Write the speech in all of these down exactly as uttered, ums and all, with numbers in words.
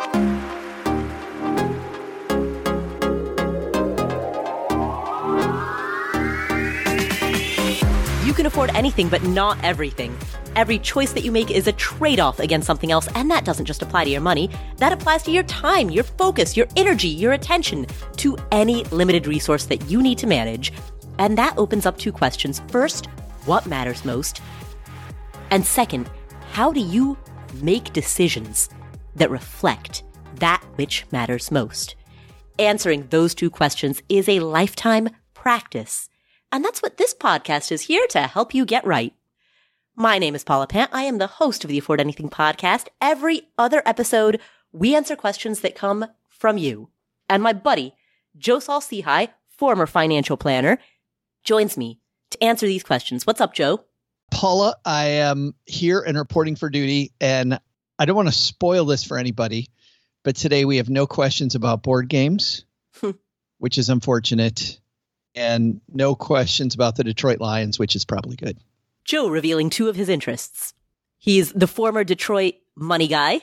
You can afford anything, but not everything. Every choice that you make is a trade-off against something else, and that doesn't just apply to your money. That applies to your time, your focus, your energy, your attention, to any limited resource that you need to manage. And that opens up two questions. First, what matters most? And second, how do you make decisions that reflect that which matters most? Answering those two questions is a lifetime practice. And that's what this podcast is here to help you get right. My name is Paula Pant. I am the host of the Afford Anything podcast. Every other episode, we answer questions that come from you. And my buddy, Joe Saul-Sehy, former financial planner, joins me to answer these questions. What's up, Joe? Paula, I am here and reporting for duty, and I don't want to spoil this for anybody, but today we have no questions about board games, which is unfortunate, and no questions about the Detroit Lions, which is probably good. Joe revealing two of his interests. He's the former Detroit money guy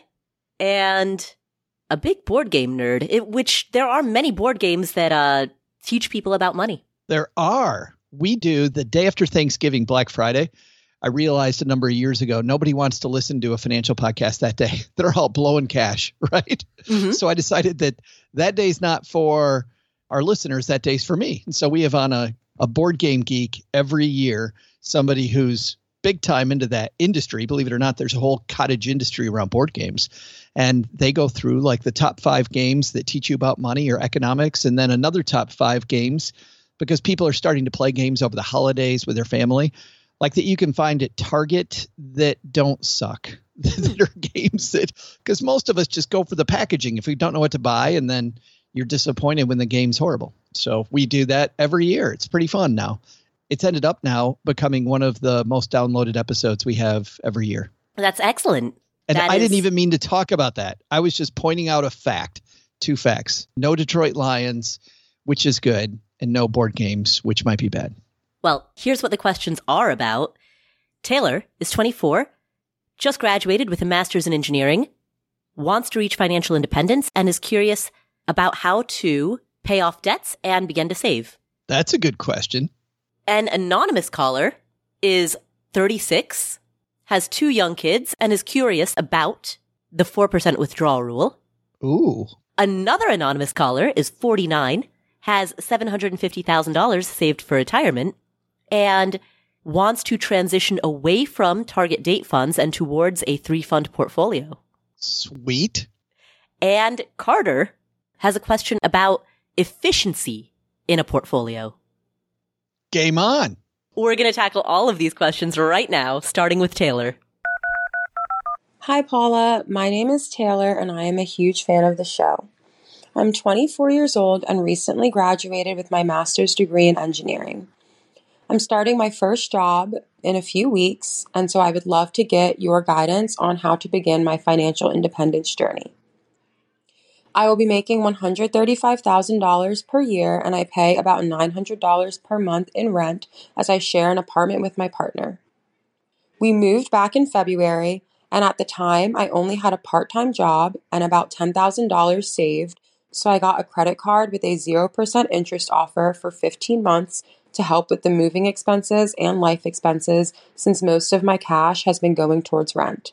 and a big board game nerd, it, which there are many board games that uh, teach people about money. There are. We do the day after Thanksgiving, Black Friday. I realized a number of years ago, nobody wants to listen to a financial podcast that day. They're all blowing cash, right? Mm-hmm. So I decided that that day's not for our listeners, that day's for me. And so we have on a, a board game geek every year, somebody who's big time into that industry. Believe it or not, there's a whole cottage industry around board games. And they go through like the top five games that teach you about money or economics, and then another top five games, because people are starting to play games over the holidays with their family, like that you can find at Target that don't suck. That are games that, because most of us just go for the packaging if we don't know what to buy, and then you're disappointed when the game's horrible. So we do that every year. It's pretty fun now. It's ended up now becoming one of the most downloaded episodes we have every year. That's excellent. And that I is... didn't even mean to talk about that. I was just pointing out a fact, two facts. No Detroit Lions, which is good, and no board games, which might be bad. Well, here's what the questions are about. Taylor is twenty-four, just graduated with a master's in engineering, wants to reach financial independence, and is curious about how to pay off debts and begin to save. That's a good question. An anonymous caller is thirty-six, has two young kids, and is curious about the four percent withdrawal rule. Ooh. Another anonymous caller is forty-nine, has seven hundred fifty thousand dollars saved for retirement, and wants to transition away from target date funds and towards a three-fund portfolio. Sweet. And Carter has a question about efficiency in a portfolio. Game on. We're going to tackle all of these questions right now, starting with Taylor. Hi, Paula. My name is Taylor, and I am a huge fan of the show. I'm twenty-four years old and recently graduated with my master's degree in engineering. I'm starting my first job in a few weeks, and so I would love to get your guidance on how to begin my financial independence journey. I will be making one hundred thirty-five thousand dollars per year, and I pay about nine hundred dollars per month in rent as I share an apartment with my partner. We moved back in February, and at the time, I only had a part-time job and about ten thousand dollars saved, so I got a credit card with a zero percent interest offer for fifteen months to help with the moving expenses and life expenses, since most of my cash has been going towards rent.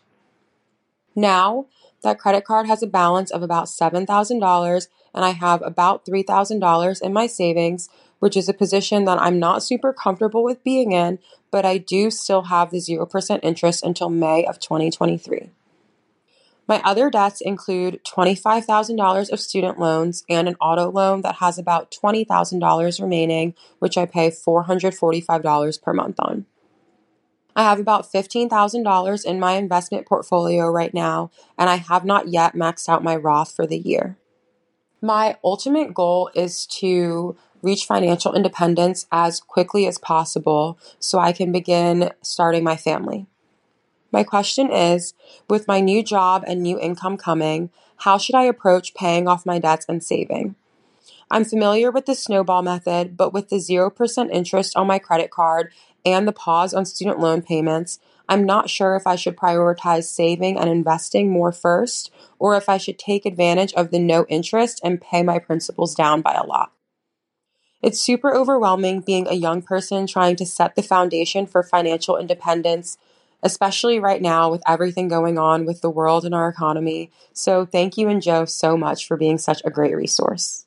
Now, that credit card has a balance of about seven thousand dollars, and I have about three thousand dollars in my savings, which is a position that I'm not super comfortable with being in, but I do still have the zero percent interest until May of twenty twenty-three. My other debts include twenty-five thousand dollars of student loans and an auto loan that has about twenty thousand dollars remaining, which I pay four hundred forty-five dollars per month on. I have about fifteen thousand dollars in my investment portfolio right now, and I have not yet maxed out my Roth for the year. My ultimate goal is to reach financial independence as quickly as possible so I can begin starting my family. My question is, with my new job and new income coming, how should I approach paying off my debts and saving? I'm familiar with the snowball method, but with the zero percent interest on my credit card and the pause on student loan payments, I'm not sure if I should prioritize saving and investing more first, or if I should take advantage of the no interest and pay my principals down by a lot. It's super overwhelming being a young person trying to set the foundation for financial independence, especially right now with everything going on with the world and our economy. So thank you and Joe so much for being such a great resource.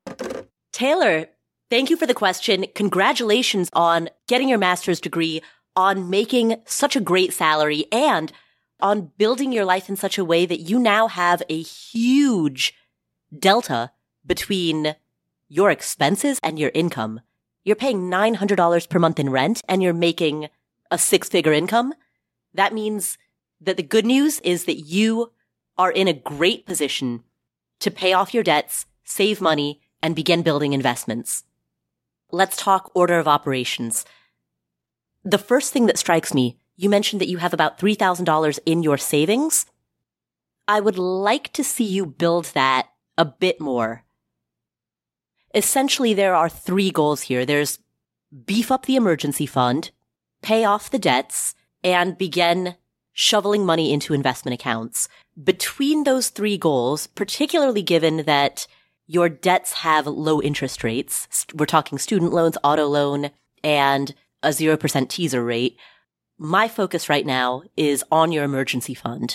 Taylor, thank you for the question. Congratulations on getting your master's degree, on making such a great salary, and on building your life in such a way that you now have a huge delta between your expenses and your income. You're paying nine hundred dollars per month in rent and you're making a six-figure income. That means that the good news is that you are in a great position to pay off your debts, save money, and begin building investments. Let's talk order of operations. The first thing that strikes me, you mentioned that you have about three thousand dollars in your savings. I would like to see you build that a bit more. Essentially, there are three goals here. There's beef up the emergency fund, pay off the debts, and begin shoveling money into investment accounts. Between those three goals, particularly given that your debts have low interest rates, we're talking student loans, auto loan, and a zero percent teaser rate, my focus right now is on your emergency fund.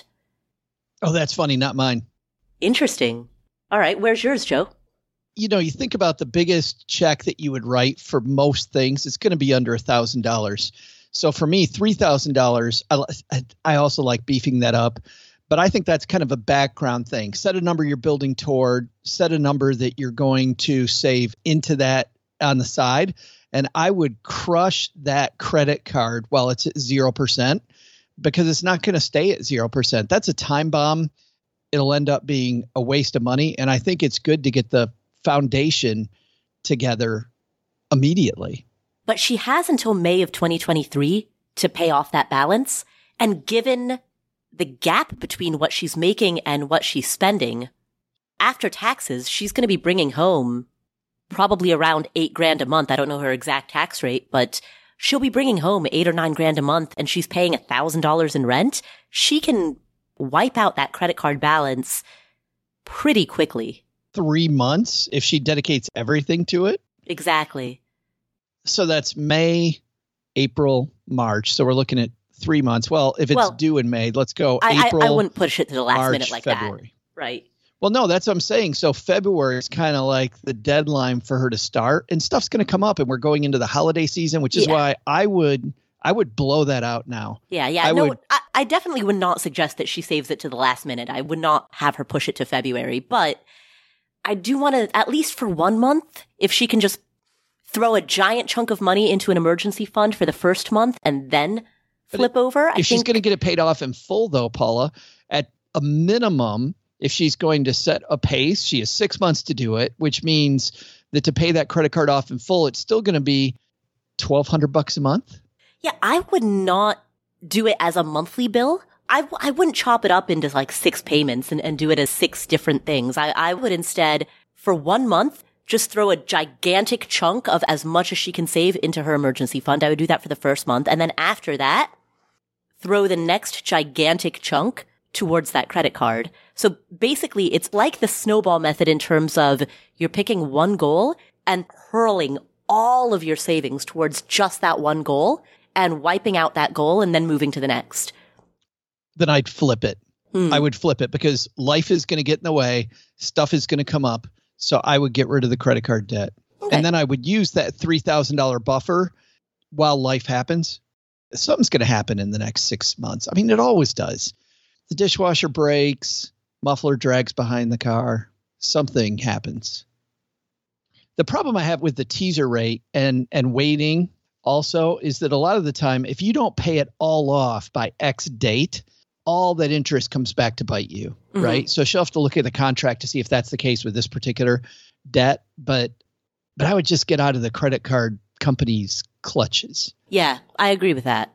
Oh, that's funny, not mine. Interesting. All right, where's yours, Joe? You know, you think about the biggest check that you would write for most things, it's going to be under one thousand dollars. So for me, three thousand dollars, I, I also like beefing that up. But I think that's kind of a background thing. Set a number you're building toward, set a number that you're going to save into that on the side. And I would crush that credit card while it's at zero percent because it's not going to stay at zero percent. That's a time bomb. It'll end up being a waste of money. And I think it's good to get the foundation together immediately. But she has until May of twenty twenty-three to pay off that balance. And given the gap between what she's making and what she's spending, after taxes, she's going to be bringing home probably around eight grand a month. I don't know her exact tax rate, but she'll be bringing home eight or nine grand a month and she's paying a thousand dollars in rent. She can wipe out that credit card balance pretty quickly. Three months if she dedicates everything to it. Exactly. So that's May, April, March. So we're looking at three months. Well, if it's well, due in May, let's go I, April. I, I wouldn't push it to the last March, minute like February. that. Right. Well, no, that's what I'm saying. So February is kind of like the deadline for her to start, and stuff's going to come up, and we're going into the holiday season, which is yeah. why I would I would blow that out now. Yeah, yeah. I no, would, I, I definitely would not suggest that she saves it to the last minute. I would not have her push it to February, but I do want to, at least for one month, if she can just throw a giant chunk of money into an emergency fund for the first month and then flip it, over. I if think, she's going to get it paid off in full, though, Paula, at a minimum, if she's going to set a pace, she has six months to do it, which means that to pay that credit card off in full, it's still going to be twelve hundred bucks a month. Yeah, I would not do it as a monthly bill. I, I wouldn't chop it up into like six payments and, and do it as six different things. I, I would instead, for one month, just throw a gigantic chunk of as much as she can save into her emergency fund. I would do that for the first month. And then after that, throw the next gigantic chunk towards that credit card. So basically, it's like the snowball method in terms of you're picking one goal and hurling all of your savings towards just that one goal and wiping out that goal and then moving to the next. Then I'd flip it. Hmm. I would flip it because life is going to get in the way. Stuff is going to come up. So I would get rid of the credit card debt. Okay. And then I would use that three thousand dollars buffer while life happens. Something's going to happen in the next six months. I mean, it always does. The dishwasher breaks, muffler drags behind the car, something happens. The problem I have with the teaser rate and, and waiting also is that a lot of the time, if you don't pay it all off by X date, all that interest comes back to bite you, mm-hmm. right? So she'll have to look at the contract to see if that's the case with this particular debt. But but I would just get out of the credit card company's clutches. Yeah, I agree with that.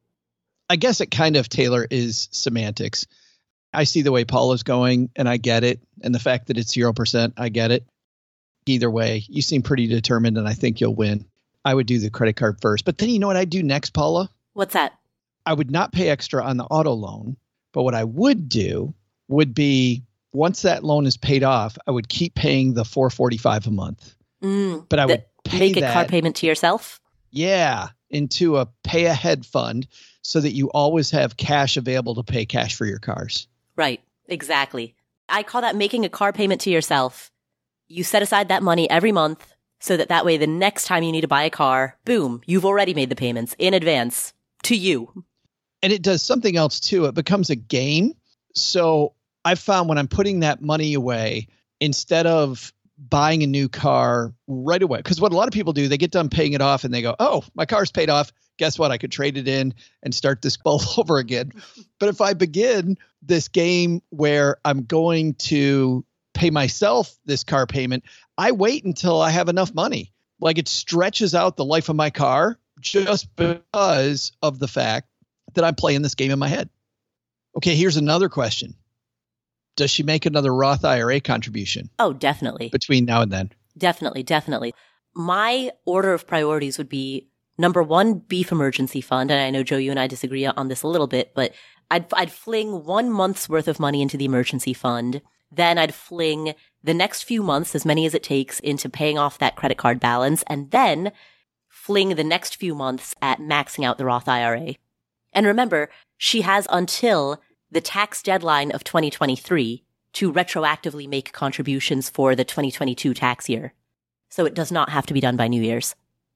I guess it kind of, Taylor, is semantics. I see the way Paula's going, and I get it. And the fact that it's zero percent, I get it. Either way, you seem pretty determined, and I think you'll win. I would do the credit card first. But then you know what I'd do next, Paula? What's that? I would not pay extra on the auto loan, but what I would do would be once that loan is paid off, I would keep paying the four hundred forty-five dollars a month. Mm, but I the, would pay make a that, car payment to yourself? Yeah, into a pay ahead fund so that you always have cash available to pay cash for your cars. Right, exactly. I call that making a car payment to yourself. You set aside that money every month so that that way the next time you need to buy a car, boom, you've already made the payments in advance to you. And it does something else too. It becomes a game. So I've found when I'm putting that money away, instead of buying a new car right away, because what a lot of people do, they get done paying it off and they go, oh, my car's paid off. Guess what? I could trade it in and start this all over again. But if I begin this game where I'm going to pay myself this car payment, I wait until I have enough money. Like it stretches out the life of my car just because of the fact that I'm playing this game in my head. Okay, here's another question. Does she make another Roth I R A contribution? Oh, definitely. Between now and then? Definitely, definitely. My order of priorities would be number one, beef emergency fund. And I know, Joe, you and I disagree on this a little bit, but I'd, I'd fling one month's worth of money into the emergency fund. Then I'd fling the next few months, as many as it takes, into paying off that credit card balance. And then fling the next few months at maxing out the Roth I R A. And remember, she has until the tax deadline of twenty twenty-three to retroactively make contributions for the twenty twenty-two tax year. So it does not have to be done by New Year's.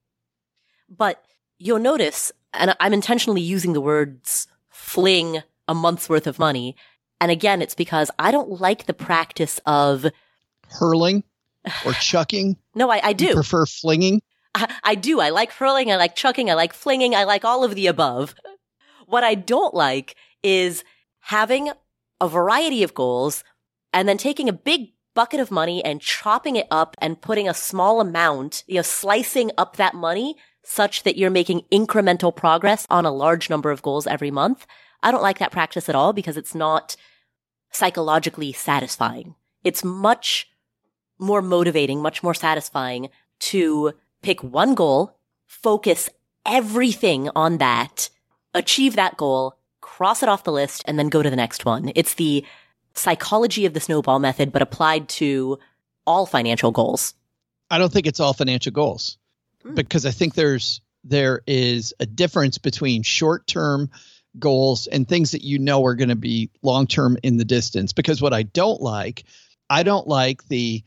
But you'll notice, and I'm intentionally using the words fling a month's worth of money. And again, it's because I don't like the practice of hurling or chucking. No, I, I do. You prefer flinging? I, I do. I like hurling. I like chucking. I like flinging. I like all of the above. What I don't like is having a variety of goals and then taking a big bucket of money and chopping it up and putting a small amount, you know, slicing up that money such that you're making incremental progress on a large number of goals every month. I don't like that practice at all because it's not psychologically satisfying. It's much more motivating, much more satisfying to pick one goal, focus everything on that, achieve that goal, cross it off the list, and then go to the next one. It's the psychology of the snowball method, but applied to all financial goals. I don't think it's all financial goals Mm. because I think there's there is a difference between short-term goals and things that you know are going to be long-term in the distance. Because what I don't like, I don't like the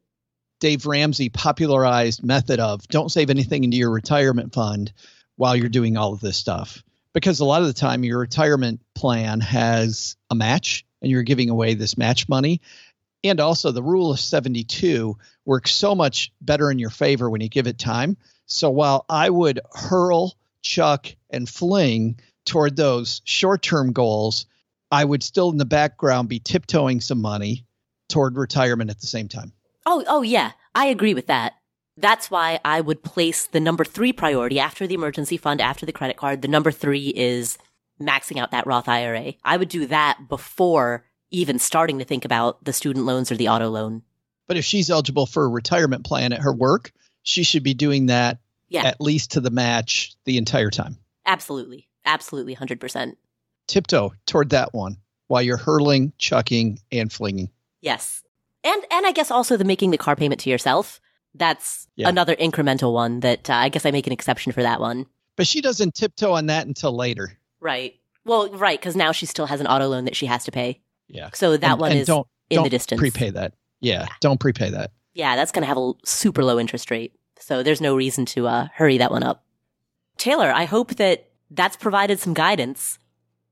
Dave Ramsey popularized method of don't save anything into your retirement fund while you're doing all of this stuff. Because a lot of the time your retirement plan has a match and you're giving away this match money. And also the rule of seventy-two works so much better in your favor when you give it time. So while I would hurl, chuck, and fling toward those short-term goals, I would still in the background be tiptoeing some money toward retirement at the same time. Oh, oh yeah, I agree with that. That's why I would place the number three priority after the emergency fund, after the credit card. The number three is maxing out that Roth I R A. I would do that before even starting to think about the student loans or the auto loan. But if she's eligible for a retirement plan at her work, she should be doing that yeah. at least to the match the entire time. Absolutely. Absolutely. one hundred percent. Tiptoe toward that one while you're hurling, chucking, and flinging. Yes. And and I guess also the making the car payment to yourself. That's yeah. another incremental one that uh, I guess I make an exception for that one. But she doesn't tiptoe on that until later. Right. Well, right, because now she still has an auto loan that she has to pay. Yeah. So that and, one and is don't, in don't the distance. Prepay that. Yeah, yeah. Don't prepay that. Yeah, that's going to have a super low interest rate. So there's no reason to uh, hurry that one up. Taylor, I hope that that's provided some guidance.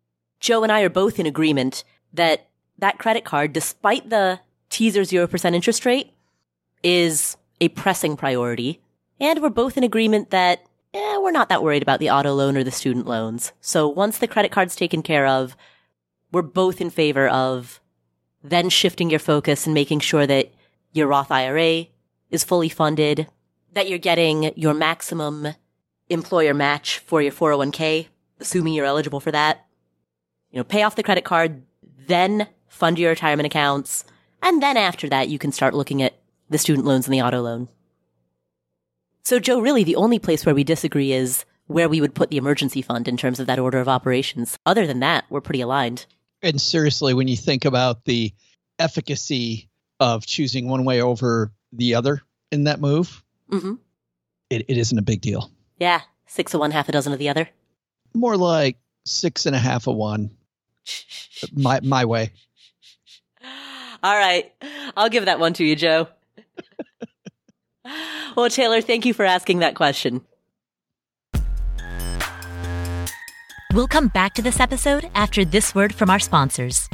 Joe and I are both in agreement that that credit card, despite the teaser zero percent interest rate, is a pressing priority. And we're both in agreement that eh, we're not that worried about the auto loan or the student loans. So once the credit card's taken care of, we're both in favor of then shifting your focus and making sure that your Roth I R A is fully funded, that you're getting your maximum employer match for your four oh one k, assuming you're eligible for that. You know, pay off the credit card, then fund your retirement accounts, and then after that, you can start looking at the student loans and the auto loan. So, Joe, really the only place where we disagree is where we would put the emergency fund in terms of that order of operations. Other than that, we're pretty aligned. And seriously, when you think about the efficacy of choosing one way over the other in that move, mm-hmm. it, it isn't a big deal. Yeah. Six of one, half a dozen of the other. More like six and a half of one. my my way. All right. I'll give that one to you, Joe. Well, Taylor, thank you for asking that question. We'll come back to this episode after this word from our sponsors.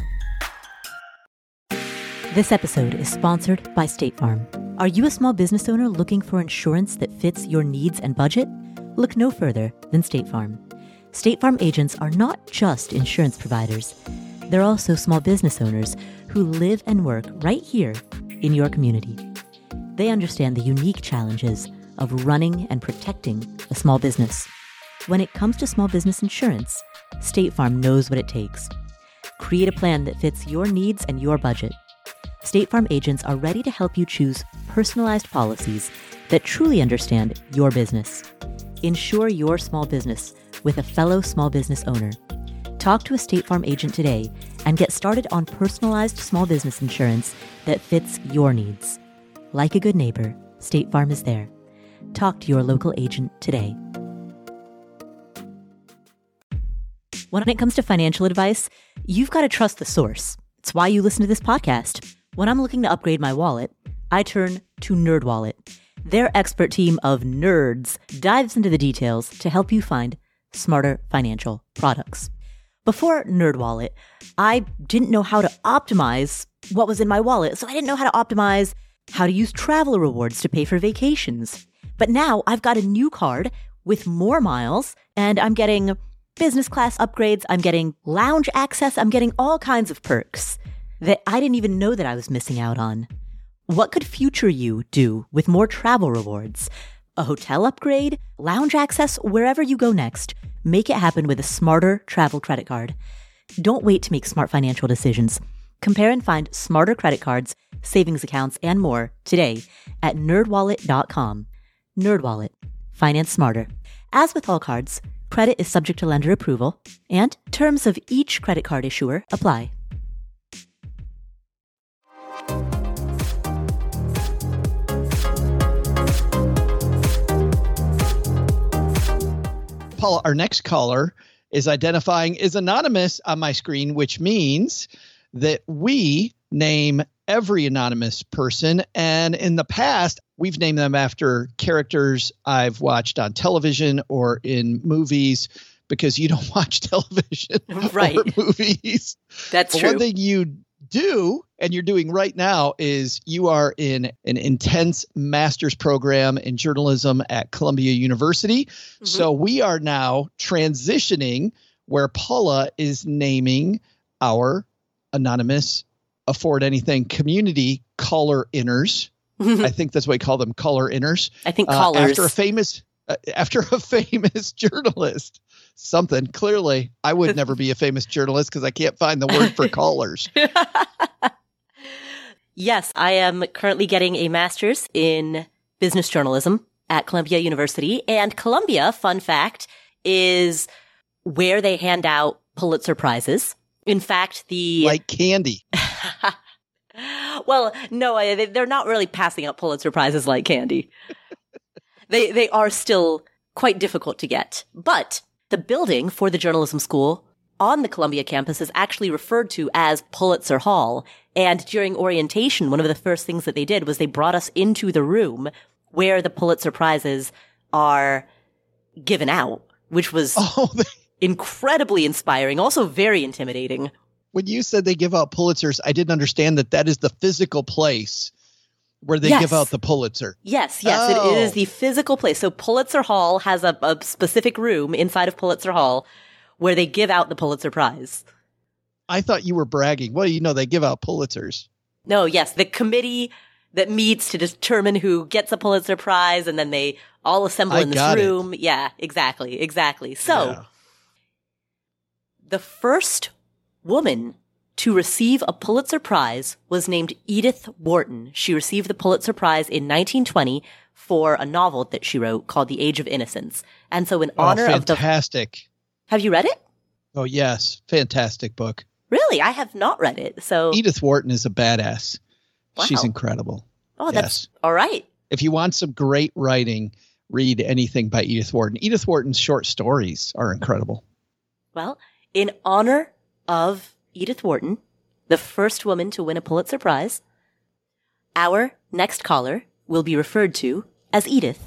This episode is sponsored by State Farm. Are you a small business owner looking for insurance that fits your needs and budget? Look no further than State Farm. State Farm agents are not just insurance providers. They're also small business owners who live and work right here in your community. They understand the unique challenges of running and protecting a small business. When it comes to small business insurance, State Farm knows what it takes. Create a plan that fits your needs and your budget. State Farm agents are ready to help you choose personalized policies that truly understand your business. Insure your small business with a fellow small business owner. Talk to a State Farm agent today and get started on personalized small business insurance that fits your needs. Like a good neighbor, State Farm is there. Talk to your local agent today. When it comes to financial advice, you've got to trust the source. It's why you listen to this podcast. When I'm looking to upgrade my wallet, I turn to NerdWallet. Their expert team of nerds dives into the details to help you find smarter financial products. Before NerdWallet, I didn't know how to optimize what was in my wallet, so I didn't know how to optimize how to use travel rewards to pay for vacations. But now I've got a new card with more miles, and I'm getting business class upgrades, I'm getting lounge access, I'm getting all kinds of perks that I didn't even know that I was missing out on. What could future you do with more travel rewards? A hotel upgrade? Lounge access? Wherever you go next, make it happen with a smarter travel credit card. Don't wait to make smart financial decisions. Compare and find smarter credit cards, savings accounts, and more today at nerd wallet dot com. NerdWallet. Finance smarter. As with all cards, credit is subject to lender approval, and terms of each credit card issuer apply. Paula, our next caller is identifying as anonymous on my screen, which means that we name every anonymous person. And in the past, we've named them after characters I've watched on television or in movies, because you don't watch television right. or movies. That's but true. One thing you do, and you're doing right now, is you are in an intense master's program in journalism at Columbia University. Mm-hmm. So we are now transitioning where Paula is naming our anonymous Afford Anything community caller inners. I think that's what we call them, caller inners. I think callers. Uh, after a famous, uh, after a famous journalist. Something. Clearly, I would never be a famous journalist because I can't find the word for callers. Yes, I am currently getting a master's in business journalism at Columbia University. And Columbia, fun fact, is where they hand out Pulitzer Prizes. In fact, the... Like candy. Well, no, they're not really passing out Pulitzer Prizes like candy. they They are still quite difficult to get. But the building for the journalism school on the Columbia campus is actually referred to as Pulitzer Hall. And during orientation, one of the first things that they did was they brought us into the room where the Pulitzer Prizes are given out, which was oh, they- incredibly inspiring, also very intimidating. When you said they give out Pulitzers, I didn't understand that that is the physical place where they yes. give out the Pulitzer. Yes, yes, oh. it, it is the physical place. So Pulitzer Hall has a, a specific room inside of Pulitzer Hall where they give out the Pulitzer Prize. I thought you were bragging. Well, you know, they give out Pulitzers. No, yes, the committee that meets to determine who gets a Pulitzer Prize, and then they all assemble I in this got room. It. Yeah, exactly, exactly. So yeah. the first woman to receive a Pulitzer Prize was named Edith Wharton. She received the Pulitzer Prize in nineteen twenty for a novel that she wrote called The Age of Innocence. And so in honor oh, of the... fantastic. Have you read it? Oh, yes. Fantastic book. Really? I have not read it. So Edith Wharton is a badass. Wow. She's incredible. Oh, yes. That's all right. If you want some great writing, read anything by Edith Wharton. Edith Wharton's short stories are incredible. Well, in honor of Edith Wharton, the first woman to win a Pulitzer Prize, our next caller will be referred to as Edith.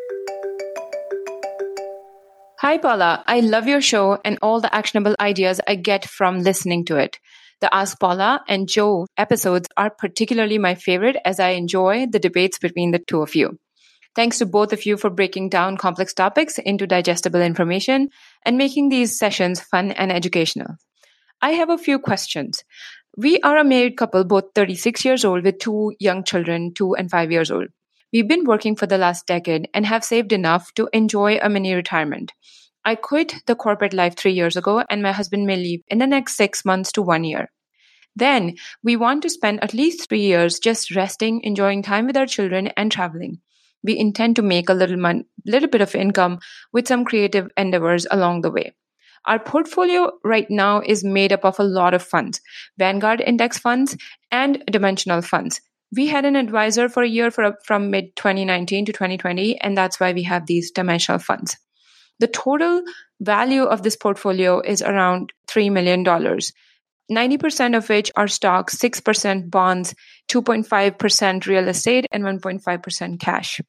Hi, Paula. I love your show and all the actionable ideas I get from listening to it. The Ask Paula and Joe episodes are particularly my favorite as I enjoy the debates between the two of you. Thanks to both of you for breaking down complex topics into digestible information and making these sessions fun and educational. I have a few questions. We are a married couple, both thirty-six years old with two young children, two and five years old. We've been working for the last decade and have saved enough to enjoy a mini retirement. I quit the corporate life three years ago, and my husband may leave in the next six months to one year. Then we want to spend at least three years just resting, enjoying time with our children, and traveling. We intend to make a little mon- little bit of income with some creative endeavors along the way. Our portfolio right now is made up of a lot of funds, Vanguard index funds and dimensional funds. We had an advisor for a year for, from mid twenty nineteen to twenty twenty, and that's why we have these dimensional funds. The total value of this portfolio is around three million dollars, ninety percent of which are stocks, six percent bonds, two point five percent real estate, and one point five percent cash.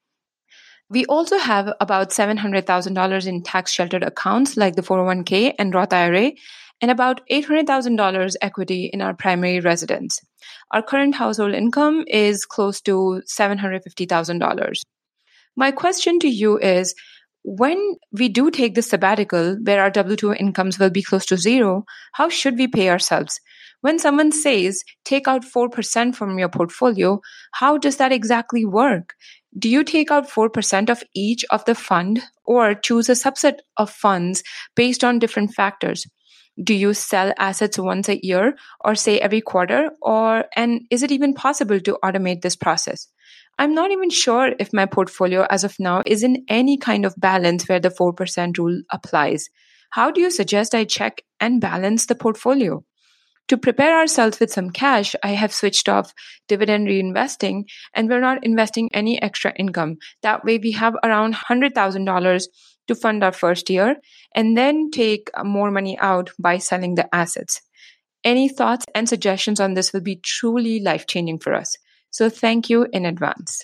We also have about seven hundred thousand dollars in tax-sheltered accounts like the four oh one k and Roth I R A, and about eight hundred thousand dollars equity in our primary residence. Our current household income is close to seven hundred fifty thousand dollars. My question to you is, when we do take this sabbatical where our W two incomes will be close to zero, how should we pay ourselves? When someone says, take out four percent from your portfolio, how does that exactly work? Do you take out four percent of each of the fund or choose a subset of funds based on different factors? Do you sell assets once a year or say every quarter? Or, and is it even possible to automate this process? I'm not even sure if my portfolio as of now is in any kind of balance where the four percent rule applies. How do you suggest I check and balance the portfolio? To prepare ourselves with some cash, I have switched off dividend reinvesting and we're not investing any extra income. That way we have around one hundred thousand dollars to fund our first year and then take more money out by selling the assets. Any thoughts and suggestions on this will be truly life-changing for us. So thank you in advance.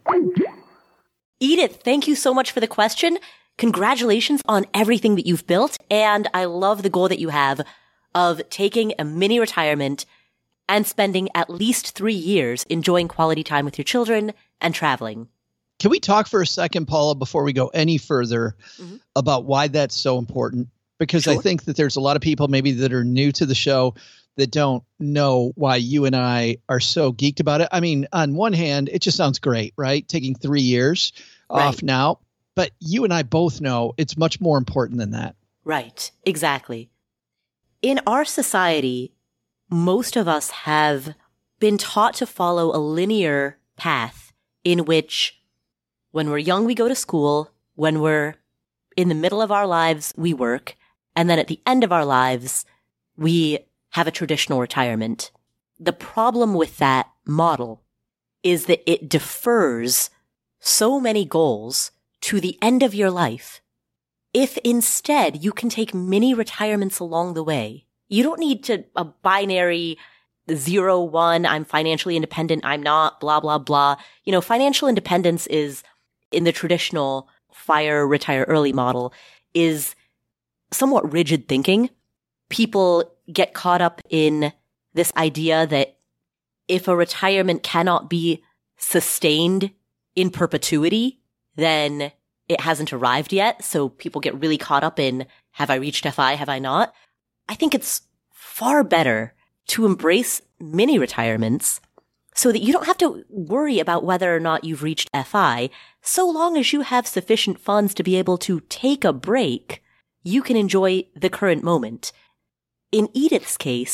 Edith, thank you so much for the question. Congratulations on everything that you've built. And I love the goal that you have of taking a mini retirement and spending at least three years enjoying quality time with your children and traveling. Can we talk for a second, Paula, before we go any further mm-hmm. about why that's so important? Because sure. I think that there's a lot of people maybe that are new to the show that don't know why you and I are so geeked about it. I mean, on one hand, it just sounds great, right? Taking three years right. off now. But you and I both know it's much more important than that. Right. Exactly. In our society, most of us have been taught to follow a linear path in which when we're young, we go to school. When we're in the middle of our lives, we work. And then at the end of our lives, we have a traditional retirement. The problem with that model is that it defers so many goals to the end of your life. If instead you can take mini retirements along the way, you don't need to a binary zero, one, I'm financially independent, I'm not, blah, blah, blah. You know, financial independence is in the traditional FIRE, retire early model is somewhat rigid thinking. People get caught up in this idea that if a retirement cannot be sustained in perpetuity, then it hasn't arrived yet. So people get really caught up in, have I reached F I? Have I not? I think it's far better to embrace mini retirements so that you don't have to worry about whether or not you've reached F I. So long as you have sufficient funds to be able to take a break, you can enjoy the current moment. In Edith's case,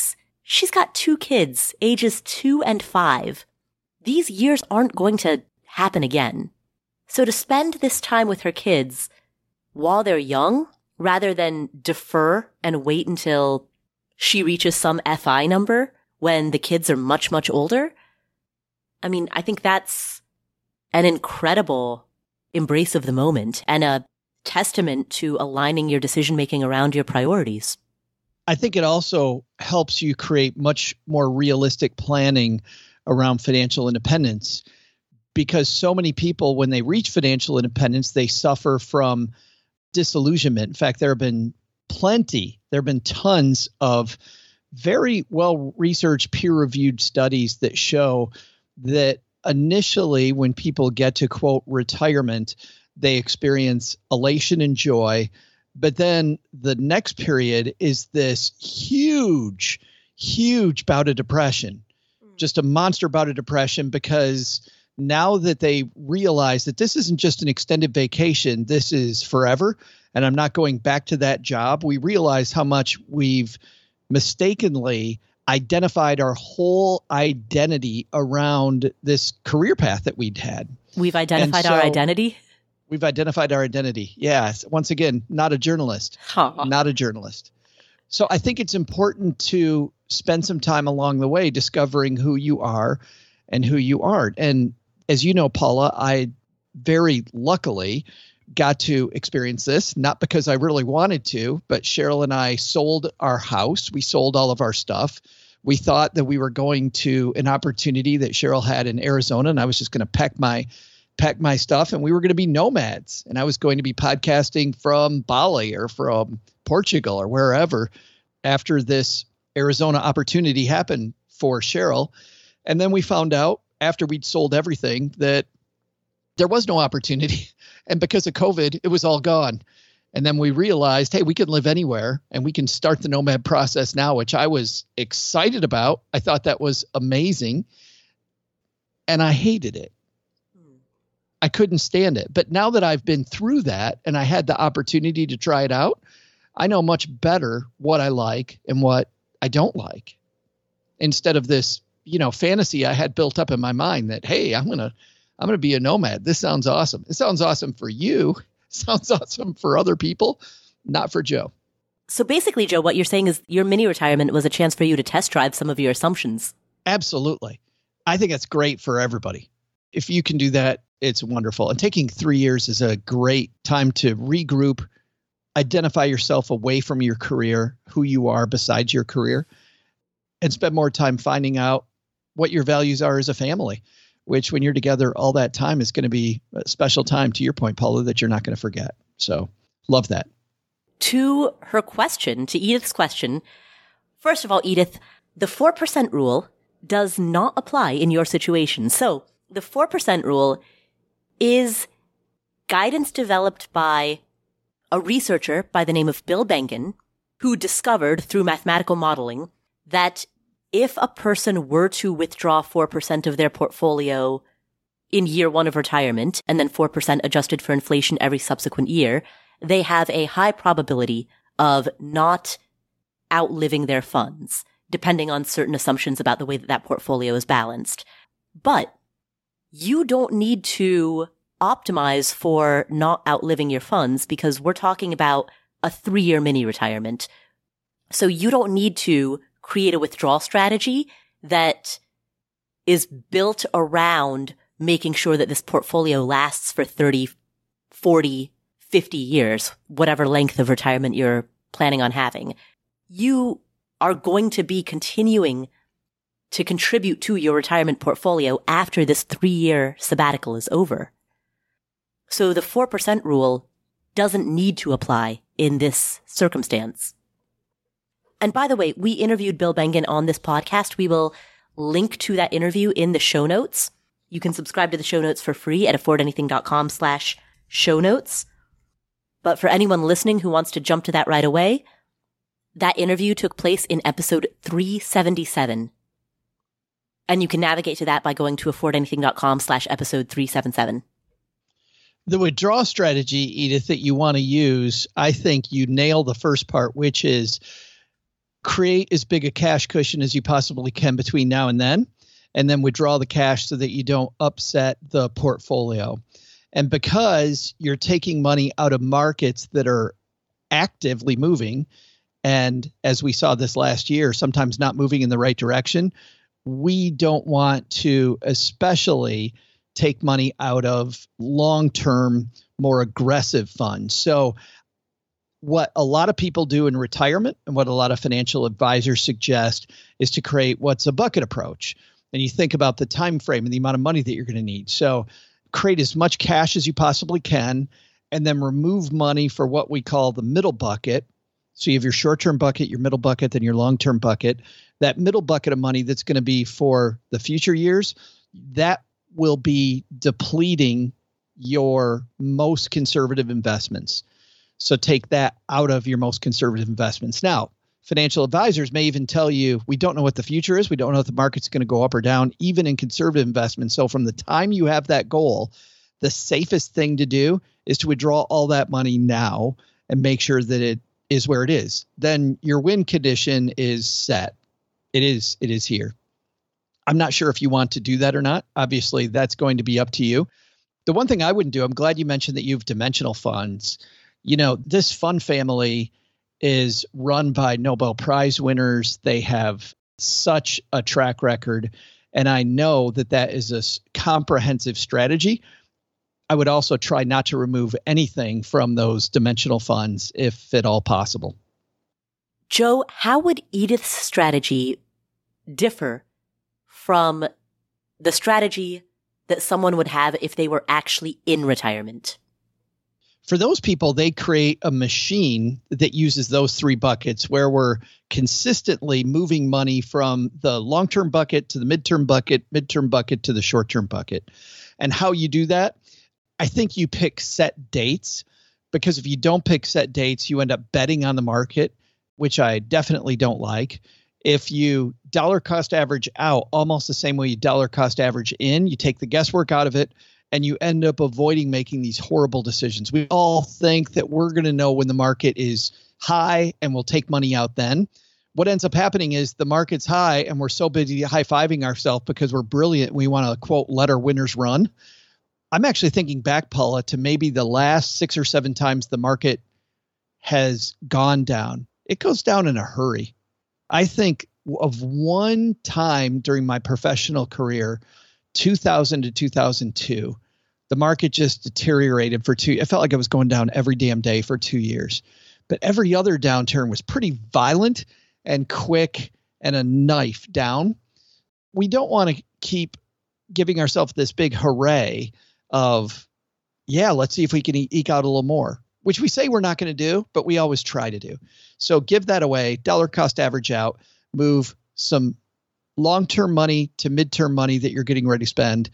She's got two kids, ages two and five. These years aren't going to happen again. So to spend this time with her kids while they're young, rather than defer and wait until she reaches some F I number when the kids are much, much older, I mean, I think that's an incredible embrace of the moment and a testament to aligning your decision-making around your priorities. I think it also helps you create much more realistic planning around financial independence, because so many people, when they reach financial independence, they suffer from disillusionment. In fact, there have been plenty, there have been tons of very well-researched, peer-reviewed studies that show that initially when people get to, quote, retirement, they experience elation and joy. But then the next period is this huge, huge bout of depression, just a monster bout of depression, because now that they realize that this isn't just an extended vacation, this is forever, and I'm not going back to that job, we realize how much we've mistakenly identified our whole identity around this career path that we'd had. We've identified so, our identity? We've identified our identity. Yes. Once again, not a journalist. Huh. Not a journalist. So I think it's important to spend some time along the way discovering who you are and who you aren't. And as you know, Paula, I very luckily got to experience this, not because I really wanted to, but Cheryl and I sold our house. We sold all of our stuff. We thought that we were going to an opportunity that Cheryl had in Arizona, and I was just going to pack my pack my stuff, and we were going to be nomads, and I was going to be podcasting from Bali or from Portugal or wherever after this Arizona opportunity happened for Cheryl. And then we found out after we'd sold everything that there was no opportunity. And because of COVID, it was all gone. And then we realized, hey, we can live anywhere and we can start the nomad process now, which I was excited about. I thought that was amazing. And I hated it. I couldn't stand it. But now that I've been through that and I had the opportunity to try it out, I know much better what I like and what I don't like. Instead of this, you know, fantasy I had built up in my mind that, hey, I'm going to I'm going to be a nomad. This sounds awesome. It sounds awesome for you. It sounds awesome for other people, not for Joe. So basically, Joe, what you're saying is your mini retirement was a chance for you to test drive some of your assumptions. Absolutely. I think that's great for everybody. If you can do that, it's wonderful. And taking three years is a great time to regroup, identify yourself away from your career, who you are besides your career, and spend more time finding out what your values are as a family, which when you're together all that time is going to be a special time, to your point, Paula, that you're not going to forget. So love that. To her question, to Edith's question, first of all, Edith, the four percent rule does not apply in your situation. So the four percent rule is guidance developed by a researcher by the name of Bill Bengen, who discovered through mathematical modeling that if a person were to withdraw four percent of their portfolio in year one of retirement and then four percent adjusted for inflation every subsequent year, they have a high probability of not outliving their funds, depending on certain assumptions about the way that that portfolio is balanced. But you don't need to optimize for not outliving your funds because we're talking about a three-year mini retirement. So you don't need to create a withdrawal strategy that is built around making sure that this portfolio lasts for thirty, forty, fifty years, whatever length of retirement you're planning on having. You are going to be continuing to contribute to your retirement portfolio after this three-year sabbatical is over. So the four percent rule doesn't need to apply in this circumstance. And by the way, we interviewed Bill Bengen on this podcast. We will link to that interview in the show notes. You can subscribe to the show notes for free at affordanything.com slash show notes. But for anyone listening who wants to jump to that right away, that interview took place in episode three seventy-seven. And you can navigate to that by going to affordanything.com slash episode three seventy-seven. The withdrawal strategy, Edith, that you want to use, I think you nail the first part, which is create as big a cash cushion as you possibly can between now and then, and then withdraw the cash so that you don't upset the portfolio. And because you're taking money out of markets that are actively moving, and as we saw this last year, sometimes not moving in the right direction, we don't want to especially take money out of long-term, more aggressive funds. So what a lot of people do in retirement and what a lot of financial advisors suggest is to create what's a bucket approach. And you think about the time frame and the amount of money that you're going to need. So create as much cash as you possibly can, and then remove money for what we call the middle bucket. So you have your short-term bucket, your middle bucket, then your long-term bucket. That middle bucket of money that's going to be for the future years, that will be depleting your most conservative investments. So take that out of your most conservative investments. Now, financial advisors may even tell you, we don't know what the future is. We don't know if the market's going to go up or down, even in conservative investments. So from the time you have that goal, the safest thing to do is to withdraw all that money now and make sure that it is where it is. Then your win condition is set. It is, it is here. I'm not sure if you want to do that or not. Obviously, that's going to be up to you. The one thing I wouldn't do, I'm glad you mentioned that you have dimensional funds. You know, this fund family is run by Nobel Prize winners. They have such a track record. And I know that that is a comprehensive strategy. I would also try not to remove anything from those dimensional funds if at all possible. Joe, how would Edith's strategy differ from the strategy that someone would have if they were actually in retirement? For those people, they create a machine that uses those three buckets where we're consistently moving money from the long-term bucket to the midterm bucket, midterm bucket to the short-term bucket. And how you do that, I think you pick set dates, because if you don't pick set dates, you end up betting on the market, which I definitely don't like. If you dollar cost average out almost the same way you dollar cost average in, you take the guesswork out of it, and you end up avoiding making these horrible decisions. We all think that we're going to know when the market is high and we'll take money out then. What ends up happening is the market's high and we're so busy high-fiving ourselves because we're brilliant. We want to, quote, let our winners run. I'm actually thinking back, Paula, to maybe the last six or seven times the market has gone down. It goes down in a hurry. I think of one time during my professional career, two thousand to two thousand two, the market just deteriorated for two. It felt like it was going down every damn day for two years. But every other downturn was pretty violent and quick and a knife down. We don't want to keep giving ourselves this big hooray of, yeah, let's see if we can e- eke out a little more, which we say we're not going to do, but we always try to do. So give that away, dollar cost average out, move some long-term money to midterm money that you're getting ready to spend,